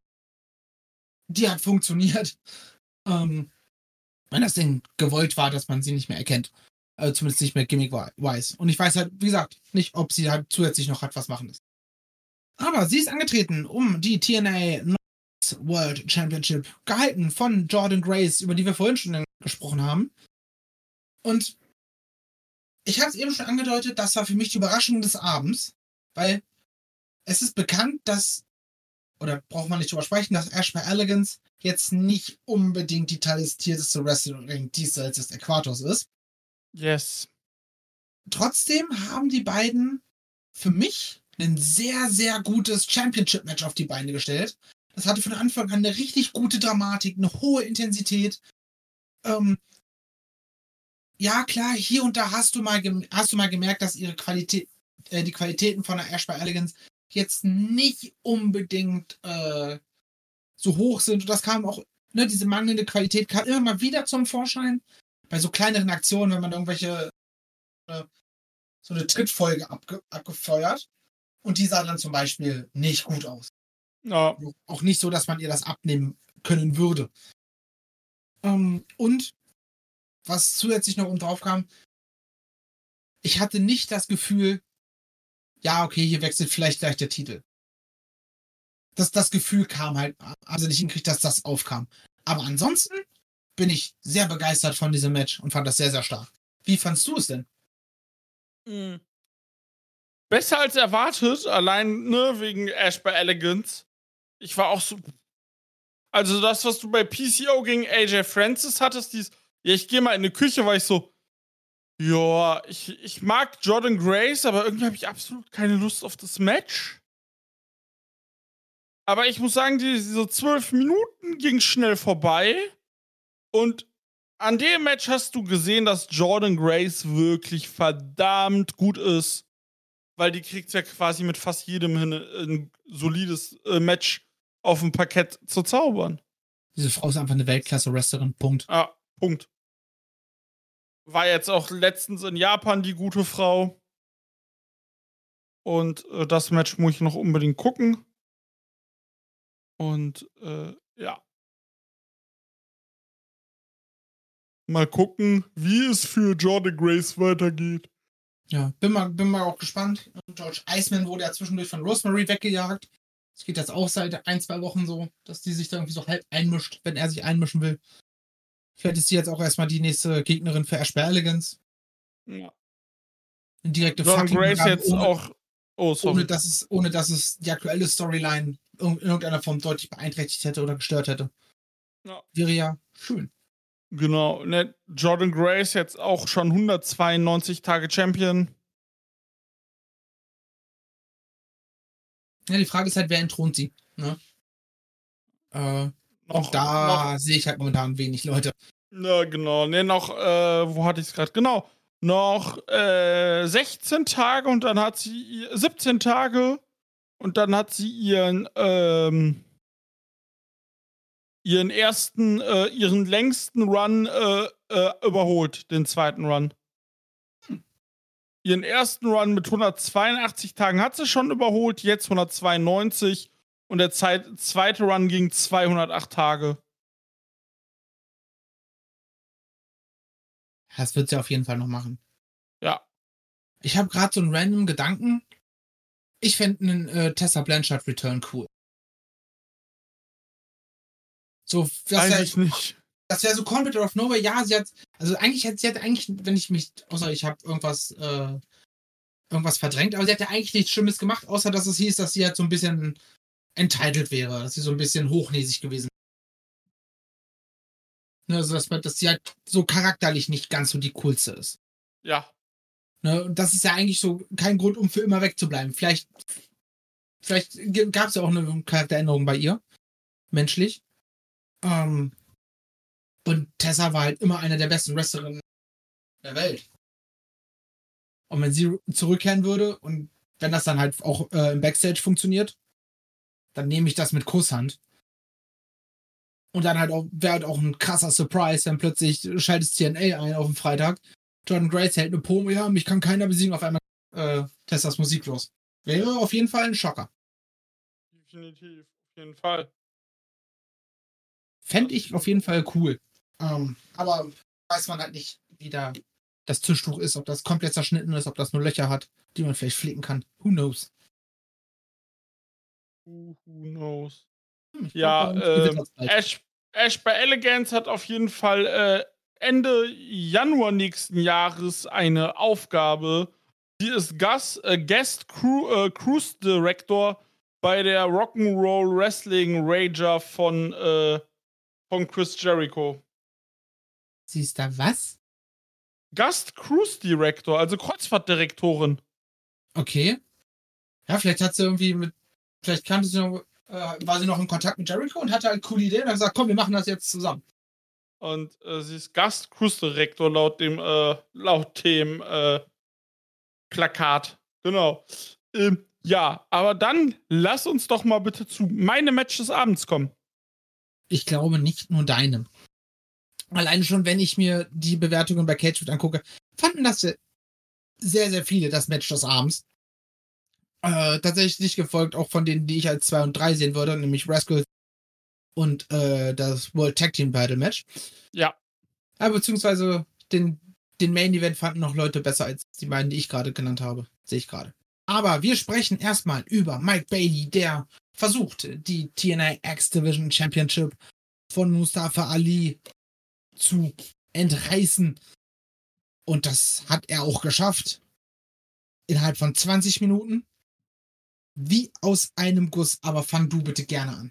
die hat funktioniert. Ähm, wenn das denn gewollt war, dass man sie nicht mehr erkennt. Also zumindest nicht mehr gimmick-wise. Und ich weiß halt, wie gesagt, nicht, ob sie halt zusätzlich noch hat was machen lassen. Aber sie ist angetreten, um die T N A North World Championship, gehalten von Jordynne Grace, über die wir vorhin schon gesprochen haben. Und ich habe es eben schon angedeutet, das war für mich die Überraschung des Abends, weil es ist bekannt, dass, oder braucht man nicht drüber sprechen, dass Ash by Elegance jetzt nicht unbedingt die talentierteste Wrestlerin diesseits des Äquators ist. Yes. Trotzdem haben die beiden für mich ein sehr, sehr gutes Championship-Match auf die Beine gestellt. Das hatte von Anfang an eine richtig gute Dramatik, eine hohe Intensität. Ähm, ja, klar, hier und da hast du mal, gem- hast du mal gemerkt, dass ihre Qualität, äh, die Qualitäten von der Ash by Elegance jetzt nicht unbedingt äh, so hoch sind. Und das kam auch, ne, diese mangelnde Qualität kam immer mal wieder zum Vorschein. Bei so kleineren Aktionen, wenn man irgendwelche äh, so eine Trittfolge abge abgefeuert. Und die sah dann zum Beispiel nicht gut aus. Ja. Auch nicht so, dass man ihr das abnehmen können würde. Ähm, und was zusätzlich noch oben drauf kam, ich hatte nicht das Gefühl, ja, okay, hier wechselt vielleicht gleich der Titel. Das, das Gefühl kam halt, also nicht hinkriegt, dass das aufkam. Aber ansonsten bin ich sehr begeistert von diesem Match und fand das sehr, sehr stark. Wie fandst du es denn? Mhm. Besser als erwartet, allein ne, wegen Ash by Elegance. Ich war auch so. Also, das, was du bei P C O gegen A J Francis hattest, dies, ja, ich gehe mal in die Küche, war ich so, ja, ich, ich mag Jordynne Grace, aber irgendwie habe ich absolut keine Lust auf das Match. Aber ich muss sagen, diese zwölf Minuten ging schnell vorbei. Und an dem Match hast du gesehen, dass Jordynne Grace wirklich verdammt gut ist. Weil die kriegt ja quasi mit fast jedem hin ein solides äh, Match auf dem Parkett zu zaubern. Diese Frau ist einfach eine Weltklasse-Wrestlerin. Punkt. Ah, Punkt. War jetzt auch letztens in Japan die gute Frau. Und äh, das Match muss ich noch unbedingt gucken. Und äh, ja. Mal gucken, wie es für Jordynne Grace weitergeht. Ja, bin mal, bin mal auch gespannt. George Iceman wurde ja zwischendurch von Rosemary weggejagt. Das geht jetzt auch seit ein, zwei Wochen so, dass die sich da irgendwie so halb einmischt, wenn er sich einmischen will. Vielleicht ist sie jetzt auch erstmal die nächste Gegnerin für Ash by Elegance. Ja. Eine direkte Jordynne fucking Grace Gabe, jetzt ohne, auch. Oh, sorry. ohne, dass es, ohne dass es die aktuelle Storyline in irgendeiner Form deutlich beeinträchtigt hätte oder gestört hätte. Ja. Wäre ja schön. Genau, ne, Jordynne Grace jetzt auch schon hundertzweiundneunzig Tage Champion. Ja, die Frage ist halt, wer entthront sie. Ne? Äh, Noch, auch da noch, sehe ich halt momentan wenig Leute. Ja, genau. Ne, noch, äh, wo hatte ich es gerade? Genau. Noch äh, sechzehn Tage und dann hat sie siebzehn Tage und dann hat sie ihren, ähm, ihren ersten, äh, ihren längsten Run äh, äh, überholt, den zweiten Run. Hm. Ihren ersten Run mit hundertzweiundachtzig Tagen hat sie schon überholt, jetzt hundertzweiundneunzig und der Zeit, zweite Run ging zweihundertacht Tage. Das wird sie auf jeden Fall noch machen. Ja. Ich habe gerade so einen random Gedanken. Ich fände einen äh, Tessa Blanchard Return cool. So, das Weiß ich wäre nicht. das wär so komplett out of nowhere. Ja, sie hat, also eigentlich hat sie hat eigentlich, wenn ich mich, außer ich habe irgendwas, äh, irgendwas verdrängt, aber sie hat ja eigentlich nichts Schlimmes gemacht, außer dass es hieß, dass sie halt so ein bisschen entitled wäre, dass sie so ein bisschen hochnäsig gewesen wäre. Ne, also, dass, man, dass sie halt so charakterlich nicht ganz so die coolste ist. Ja. Ne, und das ist ja eigentlich so kein Grund, um für immer wegzubleiben. Vielleicht, vielleicht gab es ja auch eine Charakteränderung bei ihr, menschlich. Ähm, und Tessa war halt immer eine der besten Wrestlerinnen der Welt. Und wenn sie zurückkehren würde und wenn das dann halt auch äh, im Backstage funktioniert, dann nehme ich das mit Kusshand. Und dann halt auch, wäre halt auch ein krasser Surprise, wenn plötzlich schaltet T N A ein auf den Freitag. Jordan Grace hält eine Promo, ja, mich kann keiner besiegen, auf einmal äh, Tessas Musik los. Wäre auf jeden Fall ein Schocker. Definitiv, auf jeden Fall. Fände ich auf jeden Fall cool. Ähm, aber weiß man halt nicht, wie da das Tischtuch ist, ob das komplett zerschnitten ist, ob das nur Löcher hat, die man vielleicht flicken kann. Who knows? Who, who knows? Hm, Ja, glaub, äh, Ash, Ash bei Elegance hat auf jeden Fall äh, Ende Januar nächsten Jahres eine Aufgabe. Sie ist Gus, äh, Guest Crew, äh, Cruise Director bei der Rock'n'Roll Wrestling Rager von, äh, von Chris Jericho. Sie ist da was? Gast Cruise Director, also Kreuzfahrtdirektorin. Okay. Ja, vielleicht hat sie irgendwie mit, vielleicht kannte sie noch, äh, war sie noch in Kontakt mit Jericho und hatte halt coole Ideen und hat gesagt, komm, wir machen das jetzt zusammen. Und äh, sie ist Gast Cruise Director laut dem, äh, laut dem, äh, Plakat. Genau. Ähm, ja, aber dann lass uns doch mal bitte zu meinem Match des Abends kommen. Ich glaube nicht nur deinem. Alleine schon, wenn ich mir die Bewertungen bei Cagefood angucke, fanden das sehr, sehr viele das Match des Abends. Äh, tatsächlich nicht gefolgt, auch von denen, die ich als zwei und drei sehen würde, nämlich Rascal und äh, das World Tag Team Battle Match. Ja. Aber beziehungsweise den, den Main Event fanden noch Leute besser als die beiden, die ich gerade genannt habe. Sehe ich gerade. Aber wir sprechen erstmal über Mike Bailey, der versucht, die T N A X-Division Championship von Mustafa Ali zu entreißen. Und das hat er auch geschafft. Innerhalb von zwanzig Minuten. Wie aus einem Guss. Aber fang du bitte gerne an.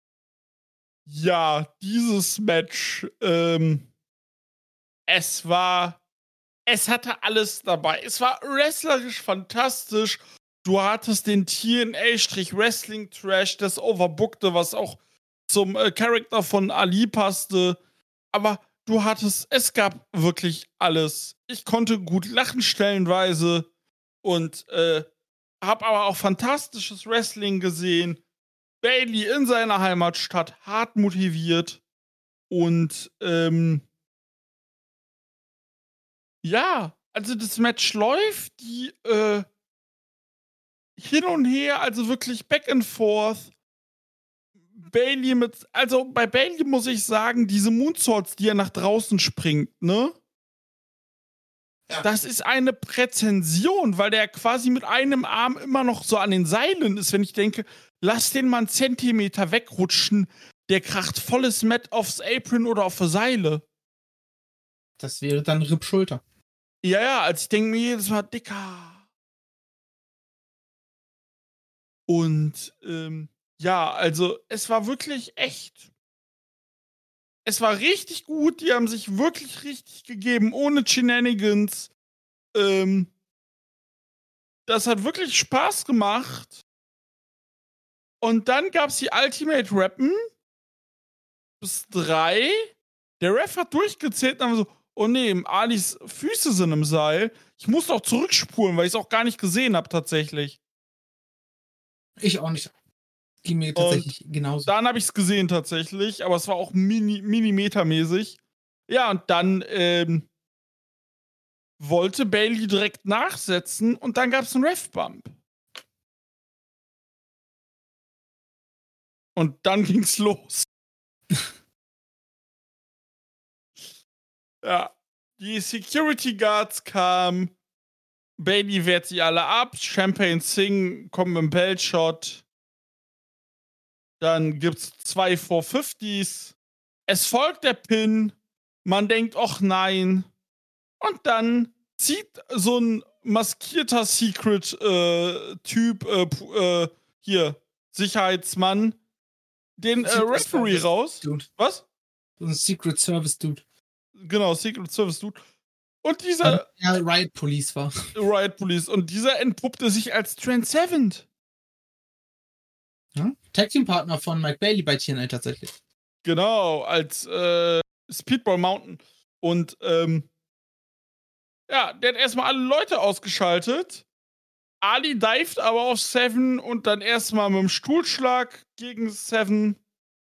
Ja, dieses Match, ähm, es war, es hatte alles dabei. Es war wrestlerisch fantastisch. Du hattest den T N A-Wrestling-Trash, das Overbookte, was auch zum äh, Charakter von Ali passte. Aber du hattest, es gab wirklich alles. Ich konnte gut lachen stellenweise und äh, hab aber auch fantastisches Wrestling gesehen. Bailey in seiner Heimatstadt, hart motiviert und ähm, ja, also das Match läuft, die äh, hin und her, also wirklich back and forth. Bailey mit, also bei Bailey muss ich sagen, diese Moonsaults, die er nach draußen springt, ne? Ja. Das ist eine Präzension, weil der quasi mit einem Arm immer noch so an den Seilen ist, wenn ich denke, lass den mal einen Zentimeter wegrutschen, der kracht volles Mat aufs Apron oder auf die Seile. Das wäre dann Rip Schulter. Ja, ja, als ich denke mir jedes Mal, Dicker. Und, ähm, ja, also es war wirklich echt. Es war richtig gut, die haben sich wirklich richtig gegeben, ohne Shenanigans. Ähm, das hat wirklich Spaß gemacht. Und dann gab's die Ultimate Rappen bis drei. Der Ref hat durchgezählt und dann so, oh nee, Alis Füße sind im Seil. Ich muss doch zurückspulen, weil ich es auch gar nicht gesehen habe tatsächlich. Ich auch nicht. Ging mir tatsächlich und genauso. Dann habe ich es gesehen tatsächlich, aber es war auch mini, millimetermäßig. Ja, und dann ähm, wollte Bailey direkt nachsetzen und dann gab es einen Ref-Bump. Und dann ging's los. Ja, die Security Guards kamen, Bailey wehrt sie alle ab, Champagne Singh kommt mit dem Belt-Shot. Dann gibt's zwei vier fünfzigs. Es folgt der Pin. Man denkt, ach nein. Und dann zieht so ein maskierter Secret-Typ, äh, äh, hier, Sicherheitsmann den äh, Secret Referee Service raus. Dude. Was? So ein Secret Service Dude. Genau, Secret Service Dude. Und dieser Ja, Riot Police war. Riot Police. Und dieser entpuppte sich als Trent Seven. Ja? Tag Team Partner von Mike Bailey bei T N A tatsächlich. Genau, als äh, Speedball Mountain. Und ähm, ja, der hat erstmal alle Leute ausgeschaltet. Ali dived aber auf Seven und dann erstmal mit dem Stuhlschlag gegen Seven.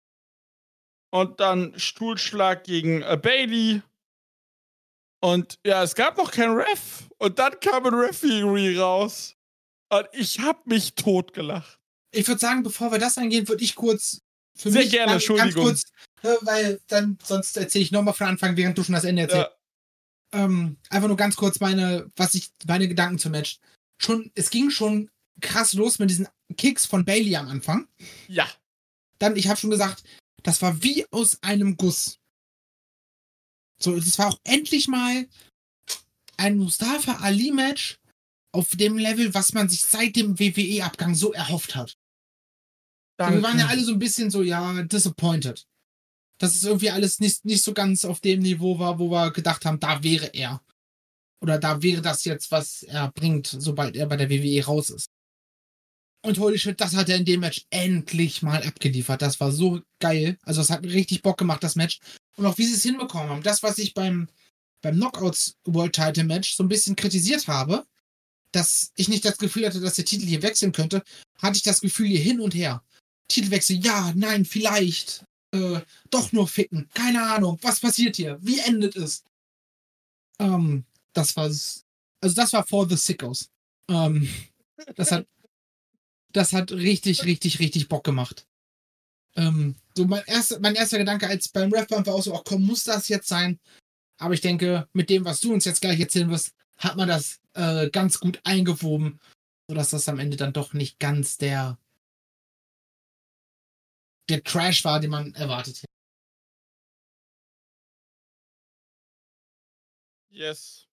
Und dann Stuhlschlag gegen äh, Bailey. Und ja, es gab noch keinen Ref. Und dann kam ein Referee raus. Und ich hab mich totgelacht. Ich würde sagen, bevor wir das angehen, würde ich kurz für Sehr mich gerne, ganz, Entschuldigung. ganz kurz, äh, weil dann sonst erzähle ich nochmal von Anfang, während du schon das Ende erzählst. Ja. Ähm, einfach nur ganz kurz meine, was ich, meine Gedanken zum Match. Schon, es ging schon krass los mit diesen Kicks von Bailey am Anfang. Ja. Dann, ich habe schon gesagt, das war wie aus einem Guss. So, es war auch endlich mal ein Mustafa Ali-Match auf dem Level, was man sich seit dem W W E-Abgang so erhofft hat. Danke. Wir waren ja alle so ein bisschen so, ja, disappointed. Dass es irgendwie alles nicht, nicht so ganz auf dem Niveau war, wo wir gedacht haben, da wäre er. Oder da wäre das jetzt, was er bringt, sobald er bei der W W E raus ist. Und holy shit, das hat er in dem Match endlich mal abgeliefert. Das war so geil. Also es hat richtig Bock gemacht, das Match. Und auch wie sie es hinbekommen haben. Das, was ich beim, beim Knockouts World Title Match so ein bisschen kritisiert habe, dass ich nicht das Gefühl hatte, dass der Titel hier wechseln könnte, hatte ich das Gefühl hier hin und her. Titelwechsel, ja, nein, vielleicht. Äh, doch nur ficken. Keine Ahnung. Was passiert hier? Wie endet es? Ähm, das war, also das war for the Sickos. Ähm, das hat, das hat richtig, richtig, richtig Bock gemacht. Ähm, so mein erster, mein erster Gedanke als beim Ref-Bump war auch so, ach komm, muss das jetzt sein? Aber ich denke, mit dem, was du uns jetzt gleich erzählen wirst, hat man das äh, ganz gut eingewoben, sodass das am Ende dann doch nicht ganz der der Crash war, den man erwartet hätte. Yes.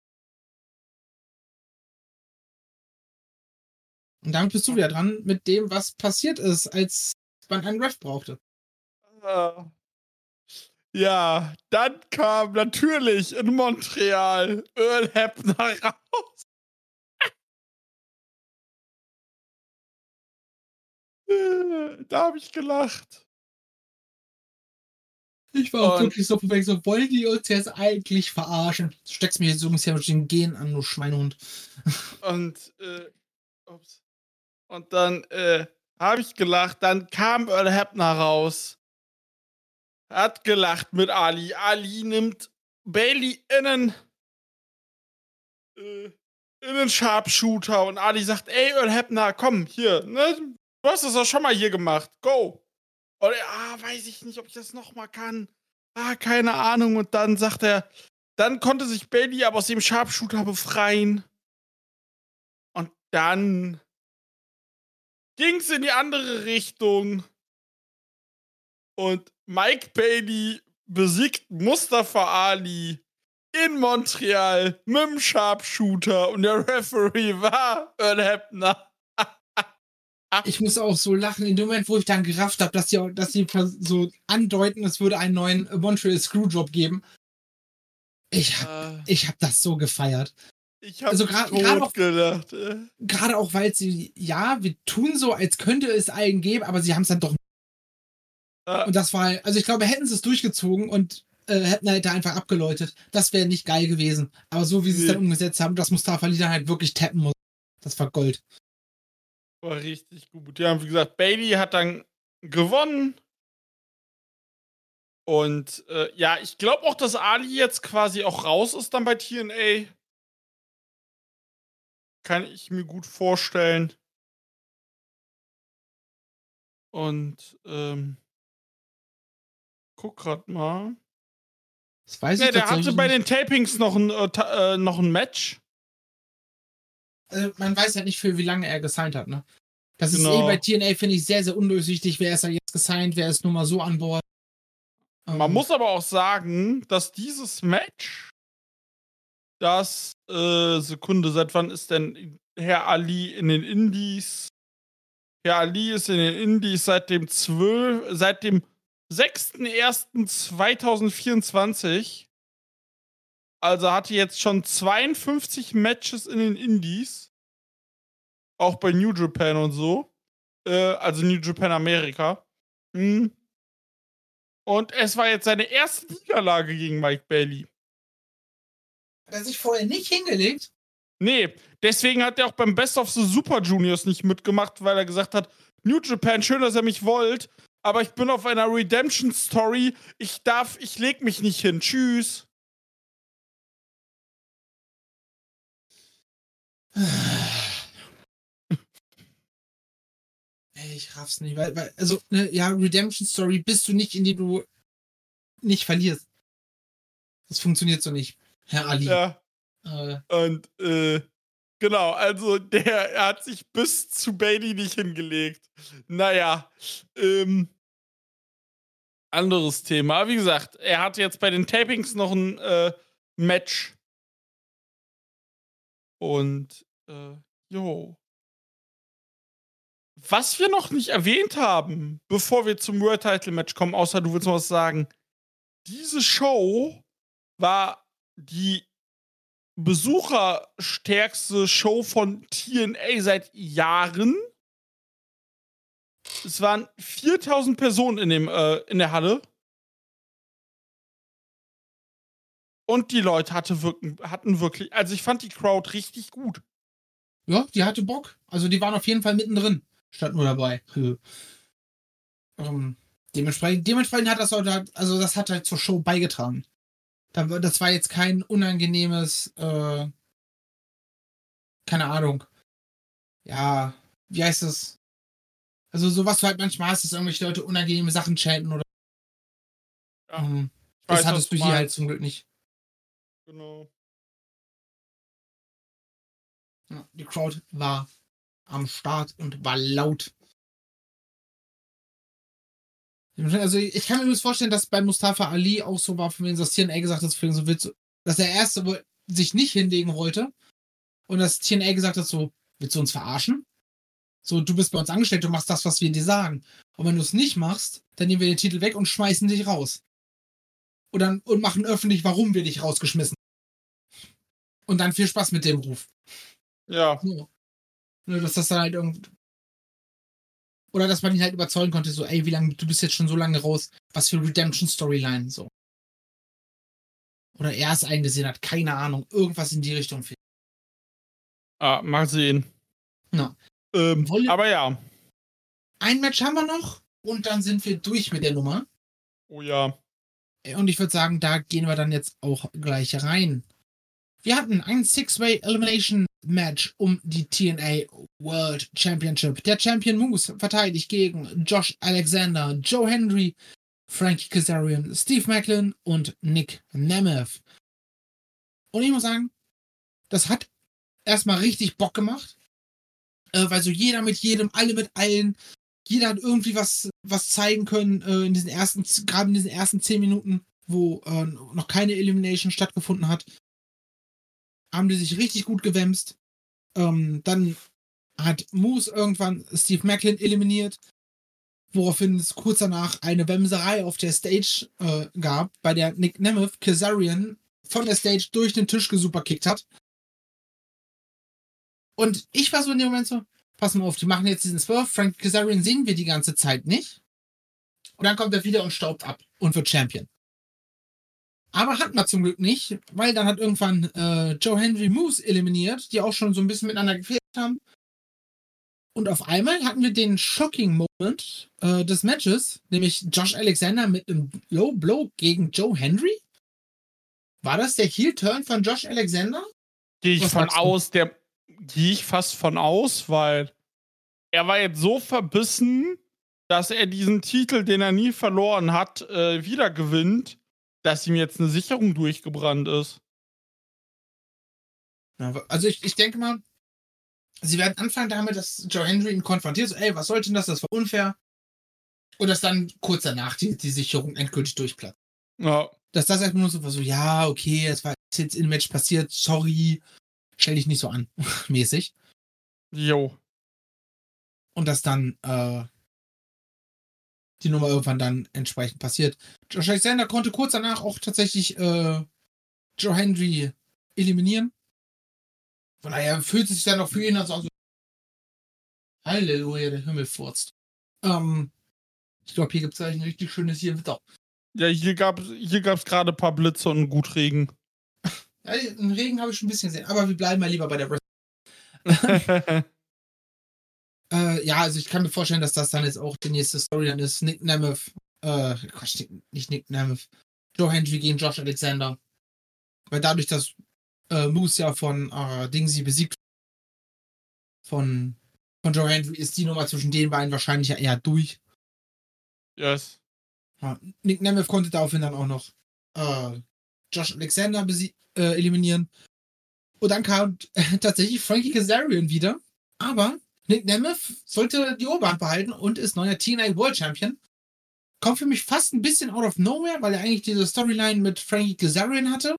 Und damit bist du wieder dran mit dem, was passiert ist, als man einen Ref brauchte. Uh, ja, dann kam natürlich in Montreal Earl Hebner raus. Da habe ich gelacht. Ich war auch Und- wirklich so perfekt, so wollen die uns jetzt eigentlich verarschen? Du steckst mir jetzt so ungefähr mit den Gen an, du Schweinehund. Und, äh, ups. Und dann, äh, habe ich gelacht. Dann kam Earl Hebner raus. Hat gelacht mit Ali. Ali nimmt Bailey in einen, äh, in einen Sharpshooter. Und Ali sagt, ey, Earl Hebner, komm, hier, ne? Du hast das doch schon mal hier gemacht. Go. Und er, ah, weiß ich nicht, ob ich das nochmal kann. Ah, keine Ahnung. Und dann sagt er, dann konnte sich Bailey aber aus dem Sharpshooter befreien. Und dann ging's in die andere Richtung. Und Mike Bailey besiegt Mustafa Ali in Montreal mit dem Sharpshooter. Und der Referee war Earl Hebner. Ich muss auch so lachen, in dem Moment, wo ich dann gerafft habe, dass sie, dass sie so andeuten, es würde einen neuen Montreal Screwjob geben. Ich hab, Äh, ich hab das so gefeiert. ich hab Also mich gra- tot gerade auch- gedacht. äh. Gerade auch, weil sie, ja, wir tun so, als könnte es einen geben, aber sie haben es dann doch. Äh, Und das war, also ich glaube, hätten sie es durchgezogen und äh, hätten halt da einfach abgeläutet, das wäre nicht geil gewesen. Aber so wie sie es Nee. dann umgesetzt haben, dass Mustafa Ali dann halt wirklich tappen muss, das war Gold. War richtig gut. Ja, wie gesagt, Bailey hat dann gewonnen. Und äh, ja, ich glaube auch, dass Ali jetzt quasi auch raus ist dann bei T N A. Kann ich mir gut vorstellen. Und ähm, guck grad mal. Das weiß Ja, ich der hatte tatsächlich bei nicht. den Tapings noch ein, äh, ta- äh, noch ein Match. Also man weiß ja nicht, für wie lange er gesigned hat, ne? Das ist Genau. eh bei T N A, finde ich, sehr, sehr undurchsichtig. Wer ist da jetzt gesigned, wer ist nun mal so an Bord. Man Ähm, muss aber auch sagen, dass dieses Match, das, äh, Sekunde, seit wann ist denn Herr Ali in den Indies? Herr Ali ist in den Indies seit dem zwölf, seit dem sechster erster zweitausendvierundzwanzig. Also hatte jetzt schon zweiundfünfzig Matches in den Indies. Auch bei New Japan und so. Äh, also New Japan Amerika. Mhm. Und es war jetzt seine erste Niederlage gegen Mike Bailey. Hat er sich vorher nicht hingelegt? Nee, deswegen hat er auch beim Best of the Super Juniors nicht mitgemacht, weil er gesagt hat, New Japan, schön, dass ihr mich wollt, aber ich bin auf einer Redemption-Story, ich darf, ich leg mich nicht hin, tschüss. Ey, ich raff's nicht, weil, weil also, ne, ja, Redemption-Story bist du nicht, indem du nicht verlierst. Das funktioniert so nicht, Herr Ali. Ja. Äh, Und, äh, genau, also der er hat sich bis zu Bailey nicht hingelegt. Naja, ähm, anderes Thema. Aber wie gesagt, er hatte jetzt bei den Tapings noch ein äh, Match. Und, äh, jo. Was wir noch nicht erwähnt haben, bevor wir zum World Title Match kommen, außer du willst noch was sagen. Diese Show war die besucherstärkste Show von T N A seit Jahren. Es waren viertausend Personen in, dem, äh, in der Halle. Und die Leute hatte wirken, hatten wirklich, also ich fand die Crowd richtig gut. ja, die hatte Bock. Also die waren auf jeden Fall mittendrin. Statt nur dabei. ähm, dementsprechend, dementsprechend hat das halt, also das hat halt zur Show beigetragen. Das war jetzt kein unangenehmes, äh, keine Ahnung. Ja, wie heißt es? Also so was du halt manchmal hast, dass irgendwelche Leute unangenehme Sachen chanten oder. Ja, ähm, ich weiß, das hattest was du du hier halt meinst. zum Glück nicht. Genau. Ja, die Crowd war am Start und war laut. Also ich kann mir übrigens vorstellen, dass bei Mustafa Ali auch so war, von wem das T N A gesagt hat, so willst du, dass der Erste wohl sich nicht hinlegen wollte und das T N A gesagt hat, so, willst du uns verarschen? So, du bist bei uns angestellt, du machst das, was wir dir sagen. Und wenn du es nicht machst, dann nehmen wir den Titel weg und schmeißen dich raus. Und dann und machen öffentlich, warum wir dich rausgeschmissen. Und dann viel Spaß mit dem Ruf. Ja. So. Nur, dass das dann halt irgendwie. Oder dass man ihn halt überzeugen konnte, so, ey, wie lange, du bist jetzt schon so lange raus, was für Redemption-Storyline, so. Oder er es eingesehen hat, keine Ahnung, irgendwas in die Richtung. Ah, mal sehen. No. Ähm, Wolle- aber ja. Ein Match haben wir noch und dann sind wir durch mit der Nummer. Oh ja. Und ich würde sagen, da gehen wir dann jetzt auch gleich rein. Wir hatten ein Six-Way Elimination Match um die T N A World Championship. Der Champion Moose verteidigt gegen Josh Alexander, Joe Hendry, Frankie Kazarian, Steve Macklin und Nick Nemeth. Und ich muss sagen, das hat erstmal richtig Bock gemacht, äh, weil so jeder mit jedem, alle mit allen, jeder hat irgendwie was, was zeigen können äh, in diesen ersten, gerade in diesen ersten zehn Minuten, wo äh, noch keine Elimination stattgefunden hat. Haben die sich richtig gut gewämst. Ähm, dann hat Moose irgendwann Steve Macklin eliminiert, woraufhin es kurz danach eine Wemserei auf der Stage äh, gab, bei der Nick Nemeth Kazarian von der Stage durch den Tisch gesuperkickt hat. Und ich war so in dem Moment so, pass mal auf, die machen jetzt diesen Swerve, Frank Kazarian sehen wir die ganze Zeit nicht. Und dann kommt er wieder und staubt ab und wird Champion. Aber hatten wir zum Glück nicht, weil dann hat irgendwann äh, Joe Hendry Moose eliminiert, die auch schon so ein bisschen miteinander gefehlt haben. Und auf einmal hatten wir den shocking Moment äh, des Matches, nämlich Josh Alexander mit einem Low Blow gegen Joe Hendry. War das der Heel-Turn von Josh Alexander? Gehe ich Was von sagst du? aus, der gehe ich fast von aus, weil er war jetzt so verbissen, dass er diesen Titel, den er nie verloren hat, äh, wieder gewinnt, dass ihm jetzt eine Sicherung durchgebrannt ist. Ja, also ich, ich denke mal, sie werden anfangen damit, dass Joe Hendry ihn konfrontiert, so, ey, was sollte denn das, das war unfair. Und dass dann kurz danach die, die Sicherung endgültig durchplatzt. Ja. Dass das erstmal nur so war, so, ja, okay, es war jetzt im Match passiert, sorry, stell dich nicht so an, mäßig. Jo. und dass dann äh, die Nummer irgendwann dann entsprechend passiert. Josh Alexander konnte kurz danach auch tatsächlich äh, Joe Hendry eliminieren. Von daher fühlt es sich dann auch für ihn als auch so Halleluja, der Himmel furzt. Ähm, ich glaube, hier gibt es ein richtig schönes hier Wetter. Ja, hier gab es hier gab's gerade ein paar Blitze und gut Regen. Ja, den Regen habe ich schon ein bisschen gesehen, aber wir bleiben mal lieber bei der Wrestling. äh, ja, also ich kann mir vorstellen, dass das dann jetzt auch die nächste Story dann ist. Nick Nemeth, äh, Quatsch, nicht Nick Nemeth, Joe Hendry gegen Josh Alexander. Weil dadurch, dass äh, Moose ja von äh, Dingsy besiegt von, von Joe Hendry, ist die Nummer zwischen den beiden wahrscheinlich ja eher durch. Yes. Ja, Nick Nemeth konnte daraufhin dann auch noch äh, Josh Alexander besie- äh, eliminieren. Und dann kam äh, tatsächlich Frankie Kazarian wieder. Aber Nick Nemeth sollte die Oberhand behalten und ist neuer T N A World Champion. Kommt für mich fast ein bisschen out of nowhere, weil er eigentlich diese Storyline mit Frankie Kazarian hatte.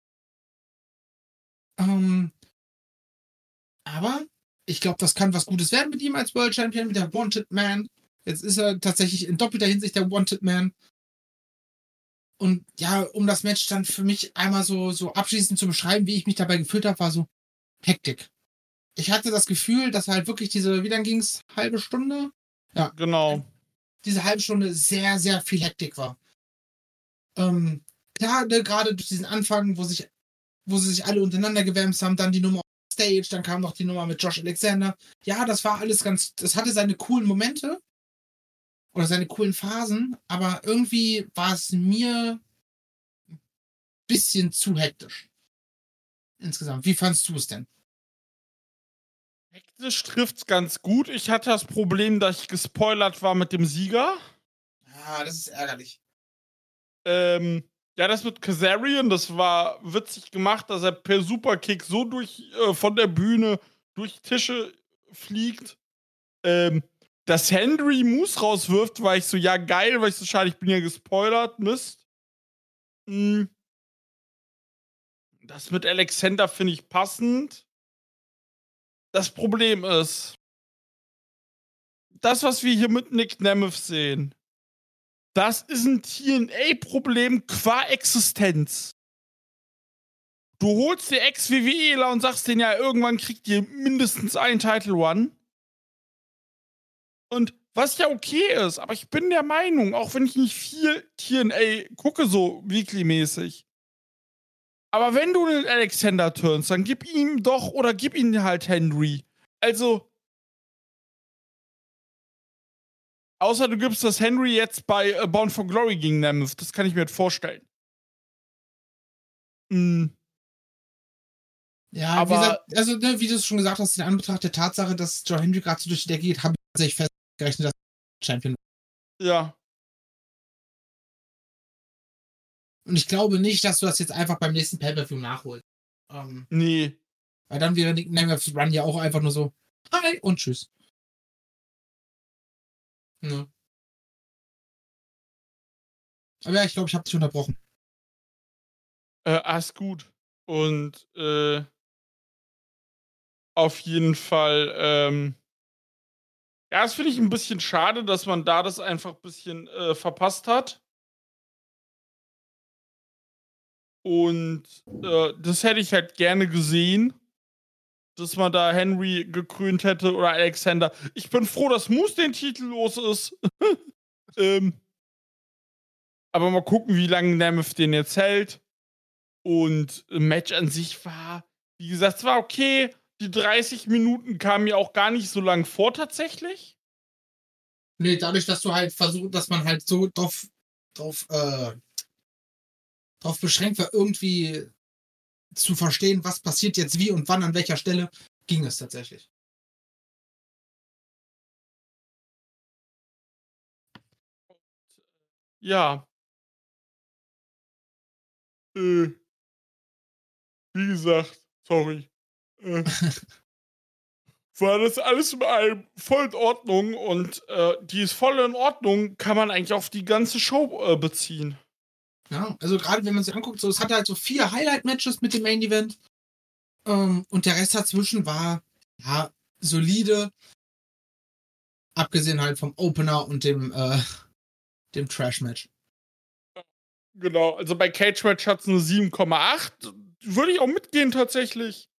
Ähm, aber ich glaube, das kann was Gutes werden mit ihm als World Champion, mit der Wanted Man. Jetzt ist er tatsächlich in doppelter Hinsicht der Wanted Man. Und ja, um das Match dann für mich einmal so, so abschließend zu beschreiben, wie ich mich dabei gefühlt habe, war so Hektik. Ich hatte das Gefühl, dass halt wirklich diese, wie lang ging's? Halbe Stunde? Ja. Genau. Diese halbe Stunde sehr, sehr viel Hektik war. Ähm, klar, ne, gerade durch diesen Anfang, wo sich, wo sie sich alle untereinander gewärmt haben, dann die Nummer auf Stage, dann kam noch die Nummer mit Josh Alexander. Ja, das war alles ganz, das hatte seine coolen Momente. Oder seine coolen Phasen, aber irgendwie war es mir ein bisschen zu hektisch. Insgesamt. Wie fandst du es denn? Hektisch trifft's ganz gut. Ich hatte das Problem, dass ich gespoilert war mit dem Sieger. Ah, das ist ärgerlich. Ähm, ja, das mit Kazarian, das war witzig gemacht, dass er per Superkick so durch äh, von der Bühne durch Tische fliegt. Ähm, dass Hendry Moose rauswirft, war ich so, ja geil, weil ich so, schade, ich bin ja gespoilert, Mist. Hm. Das mit Alexander finde ich passend. Das Problem ist, das, was wir hier mit Nick Nemeth sehen, das ist ein T N A-Problem qua Existenz. Du holst dir Ex-WWEler und sagst denen ja, irgendwann kriegt ihr mindestens einen Title One. Und was ja okay ist, aber ich bin der Meinung, auch wenn ich nicht viel T N A gucke, so weekly-mäßig, aber wenn du den Alexander turnst, dann gib ihm doch, oder gib ihm halt Hendry. Also, außer du gibst das Hendry jetzt bei äh, Bound for Glory gegen Nemeth, das kann ich mir jetzt vorstellen. Mhm. Ja, aber, wie gesagt, also ne, wie du es schon gesagt hast, in Anbetracht der Tatsache, dass Joe Hendry gerade so durch die Decke geht, habe ich tatsächlich festgerechnet, dass er Champion wird. Ja. Und ich glaube nicht, dass du das jetzt einfach beim nächsten Pay-Per-View nachholst. Ähm, Nee. Weil dann wäre Nick Nemeth's Run ja auch einfach nur so Hi und Tschüss. Ne. Aber ja, ich glaube, ich habe dich unterbrochen. Äh, alles gut. Und, äh, auf jeden Fall, ähm, ja, das finde ich ein bisschen schade, dass man da das einfach ein bisschen äh, verpasst hat. Und äh, das hätte ich halt gerne gesehen, dass man da Henry gekrönt hätte oder Alexander. Ich bin froh, dass Moose den Titel los ist. ähm, aber mal gucken, wie lange Nemeth den jetzt hält. Und im Match an sich war, wie gesagt, es war okay. Die dreißig Minuten kamen mir auch gar nicht so lang vor, tatsächlich. Nee, dadurch, dass du halt versuchst, dass man halt so drauf, drauf, äh, drauf beschränkt war, irgendwie zu verstehen, was passiert jetzt wie und wann an welcher Stelle, ging es tatsächlich. Ja. Äh, wie gesagt, sorry. Äh, war das alles in allem voll in Ordnung und äh, die ist voll in Ordnung, kann man eigentlich auf die ganze Show äh, beziehen. Ja, also gerade wenn man sich anguckt, so, es hatte halt so vier Highlight-Matches mit dem Main Event ähm, und der Rest dazwischen war ja solide. Abgesehen halt vom Opener und dem, äh, dem Trash-Match. Genau, also bei Cage Match hat es eine sieben Komma acht. Würde ich auch mitgehen tatsächlich.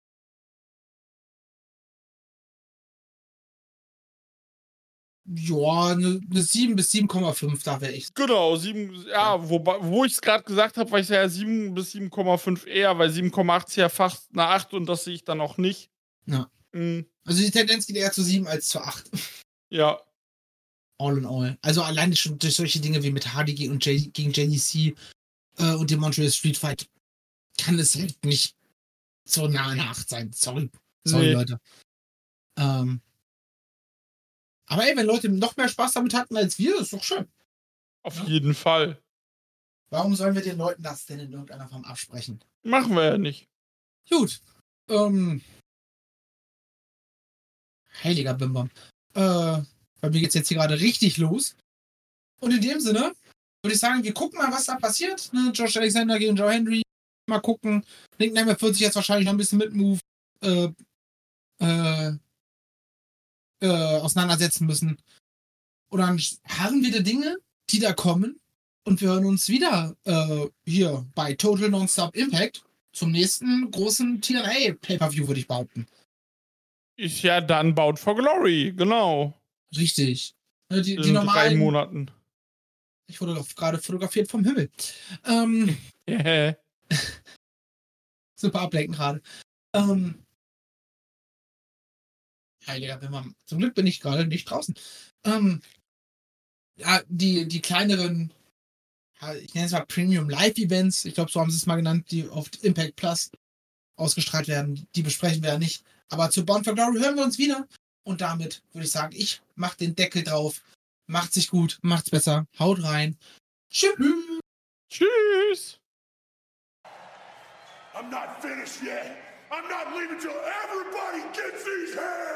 Ja, eine ne sieben bis sieben Komma fünf, da wäre ich. Genau, sieben, ja, wobei, wo ich es gerade gesagt habe, war ich ja sieben bis sieben Komma fünf eher, weil sieben Komma acht ist ja fast eine acht und das sehe ich dann auch nicht. Ja. Mhm. Also die Tendenz geht eher zu sieben als zu acht. Ja. All in all. Also alleine schon durch solche Dinge wie mit Hardy und J gegen J D C äh, und dem Montreal Street Fight kann es halt nicht so nah an acht sein. Sorry. Sorry, Nee. Leute. Ähm, aber ey, wenn Leute noch mehr Spaß damit hatten als wir, ist doch schön. Auf Ja. jeden Fall. Warum sollen wir den Leuten das denn in irgendeiner Form absprechen? Machen wir ja nicht. Gut. Ähm, heiliger Bimbam. Äh, bei mir geht's jetzt hier gerade richtig los. Und in dem Sinne würde ich sagen, wir gucken mal, was da passiert. Ne? Josh Alexander gegen Joe Hendry. Mal gucken. Nick Nemeth wird sich jetzt wahrscheinlich noch ein bisschen mit Move äh, äh, äh, auseinandersetzen müssen. Und dann haben wir die Dinge, die da kommen. Und wir hören uns wieder äh, hier bei Total Nonstop Impact zum nächsten großen T N A Pay-Per-View, würde ich behaupten. Ist ja dann Bound for Glory, genau. Richtig. Ne, die, In die normalen. drei Monaten. Ich wurde gerade fotografiert vom Himmel. Ähm, Yeah. super ablenken gerade. Ähm, heiliger Bimbam. Zum Glück bin ich gerade nicht draußen. Ähm, ja, die, die kleineren, ich nenne es mal Premium Live Events, ich glaube, so haben sie es mal genannt, die auf Impact Plus ausgestrahlt werden, die besprechen wir ja nicht. Aber zu Bound for Glory hören wir uns wieder. Und damit würde ich sagen, ich mach den Deckel drauf. Macht sich gut, macht's besser, haut rein. Tschüss. Tschüss. I'm not finished yet. I'm not leaving till everybody gets these hands.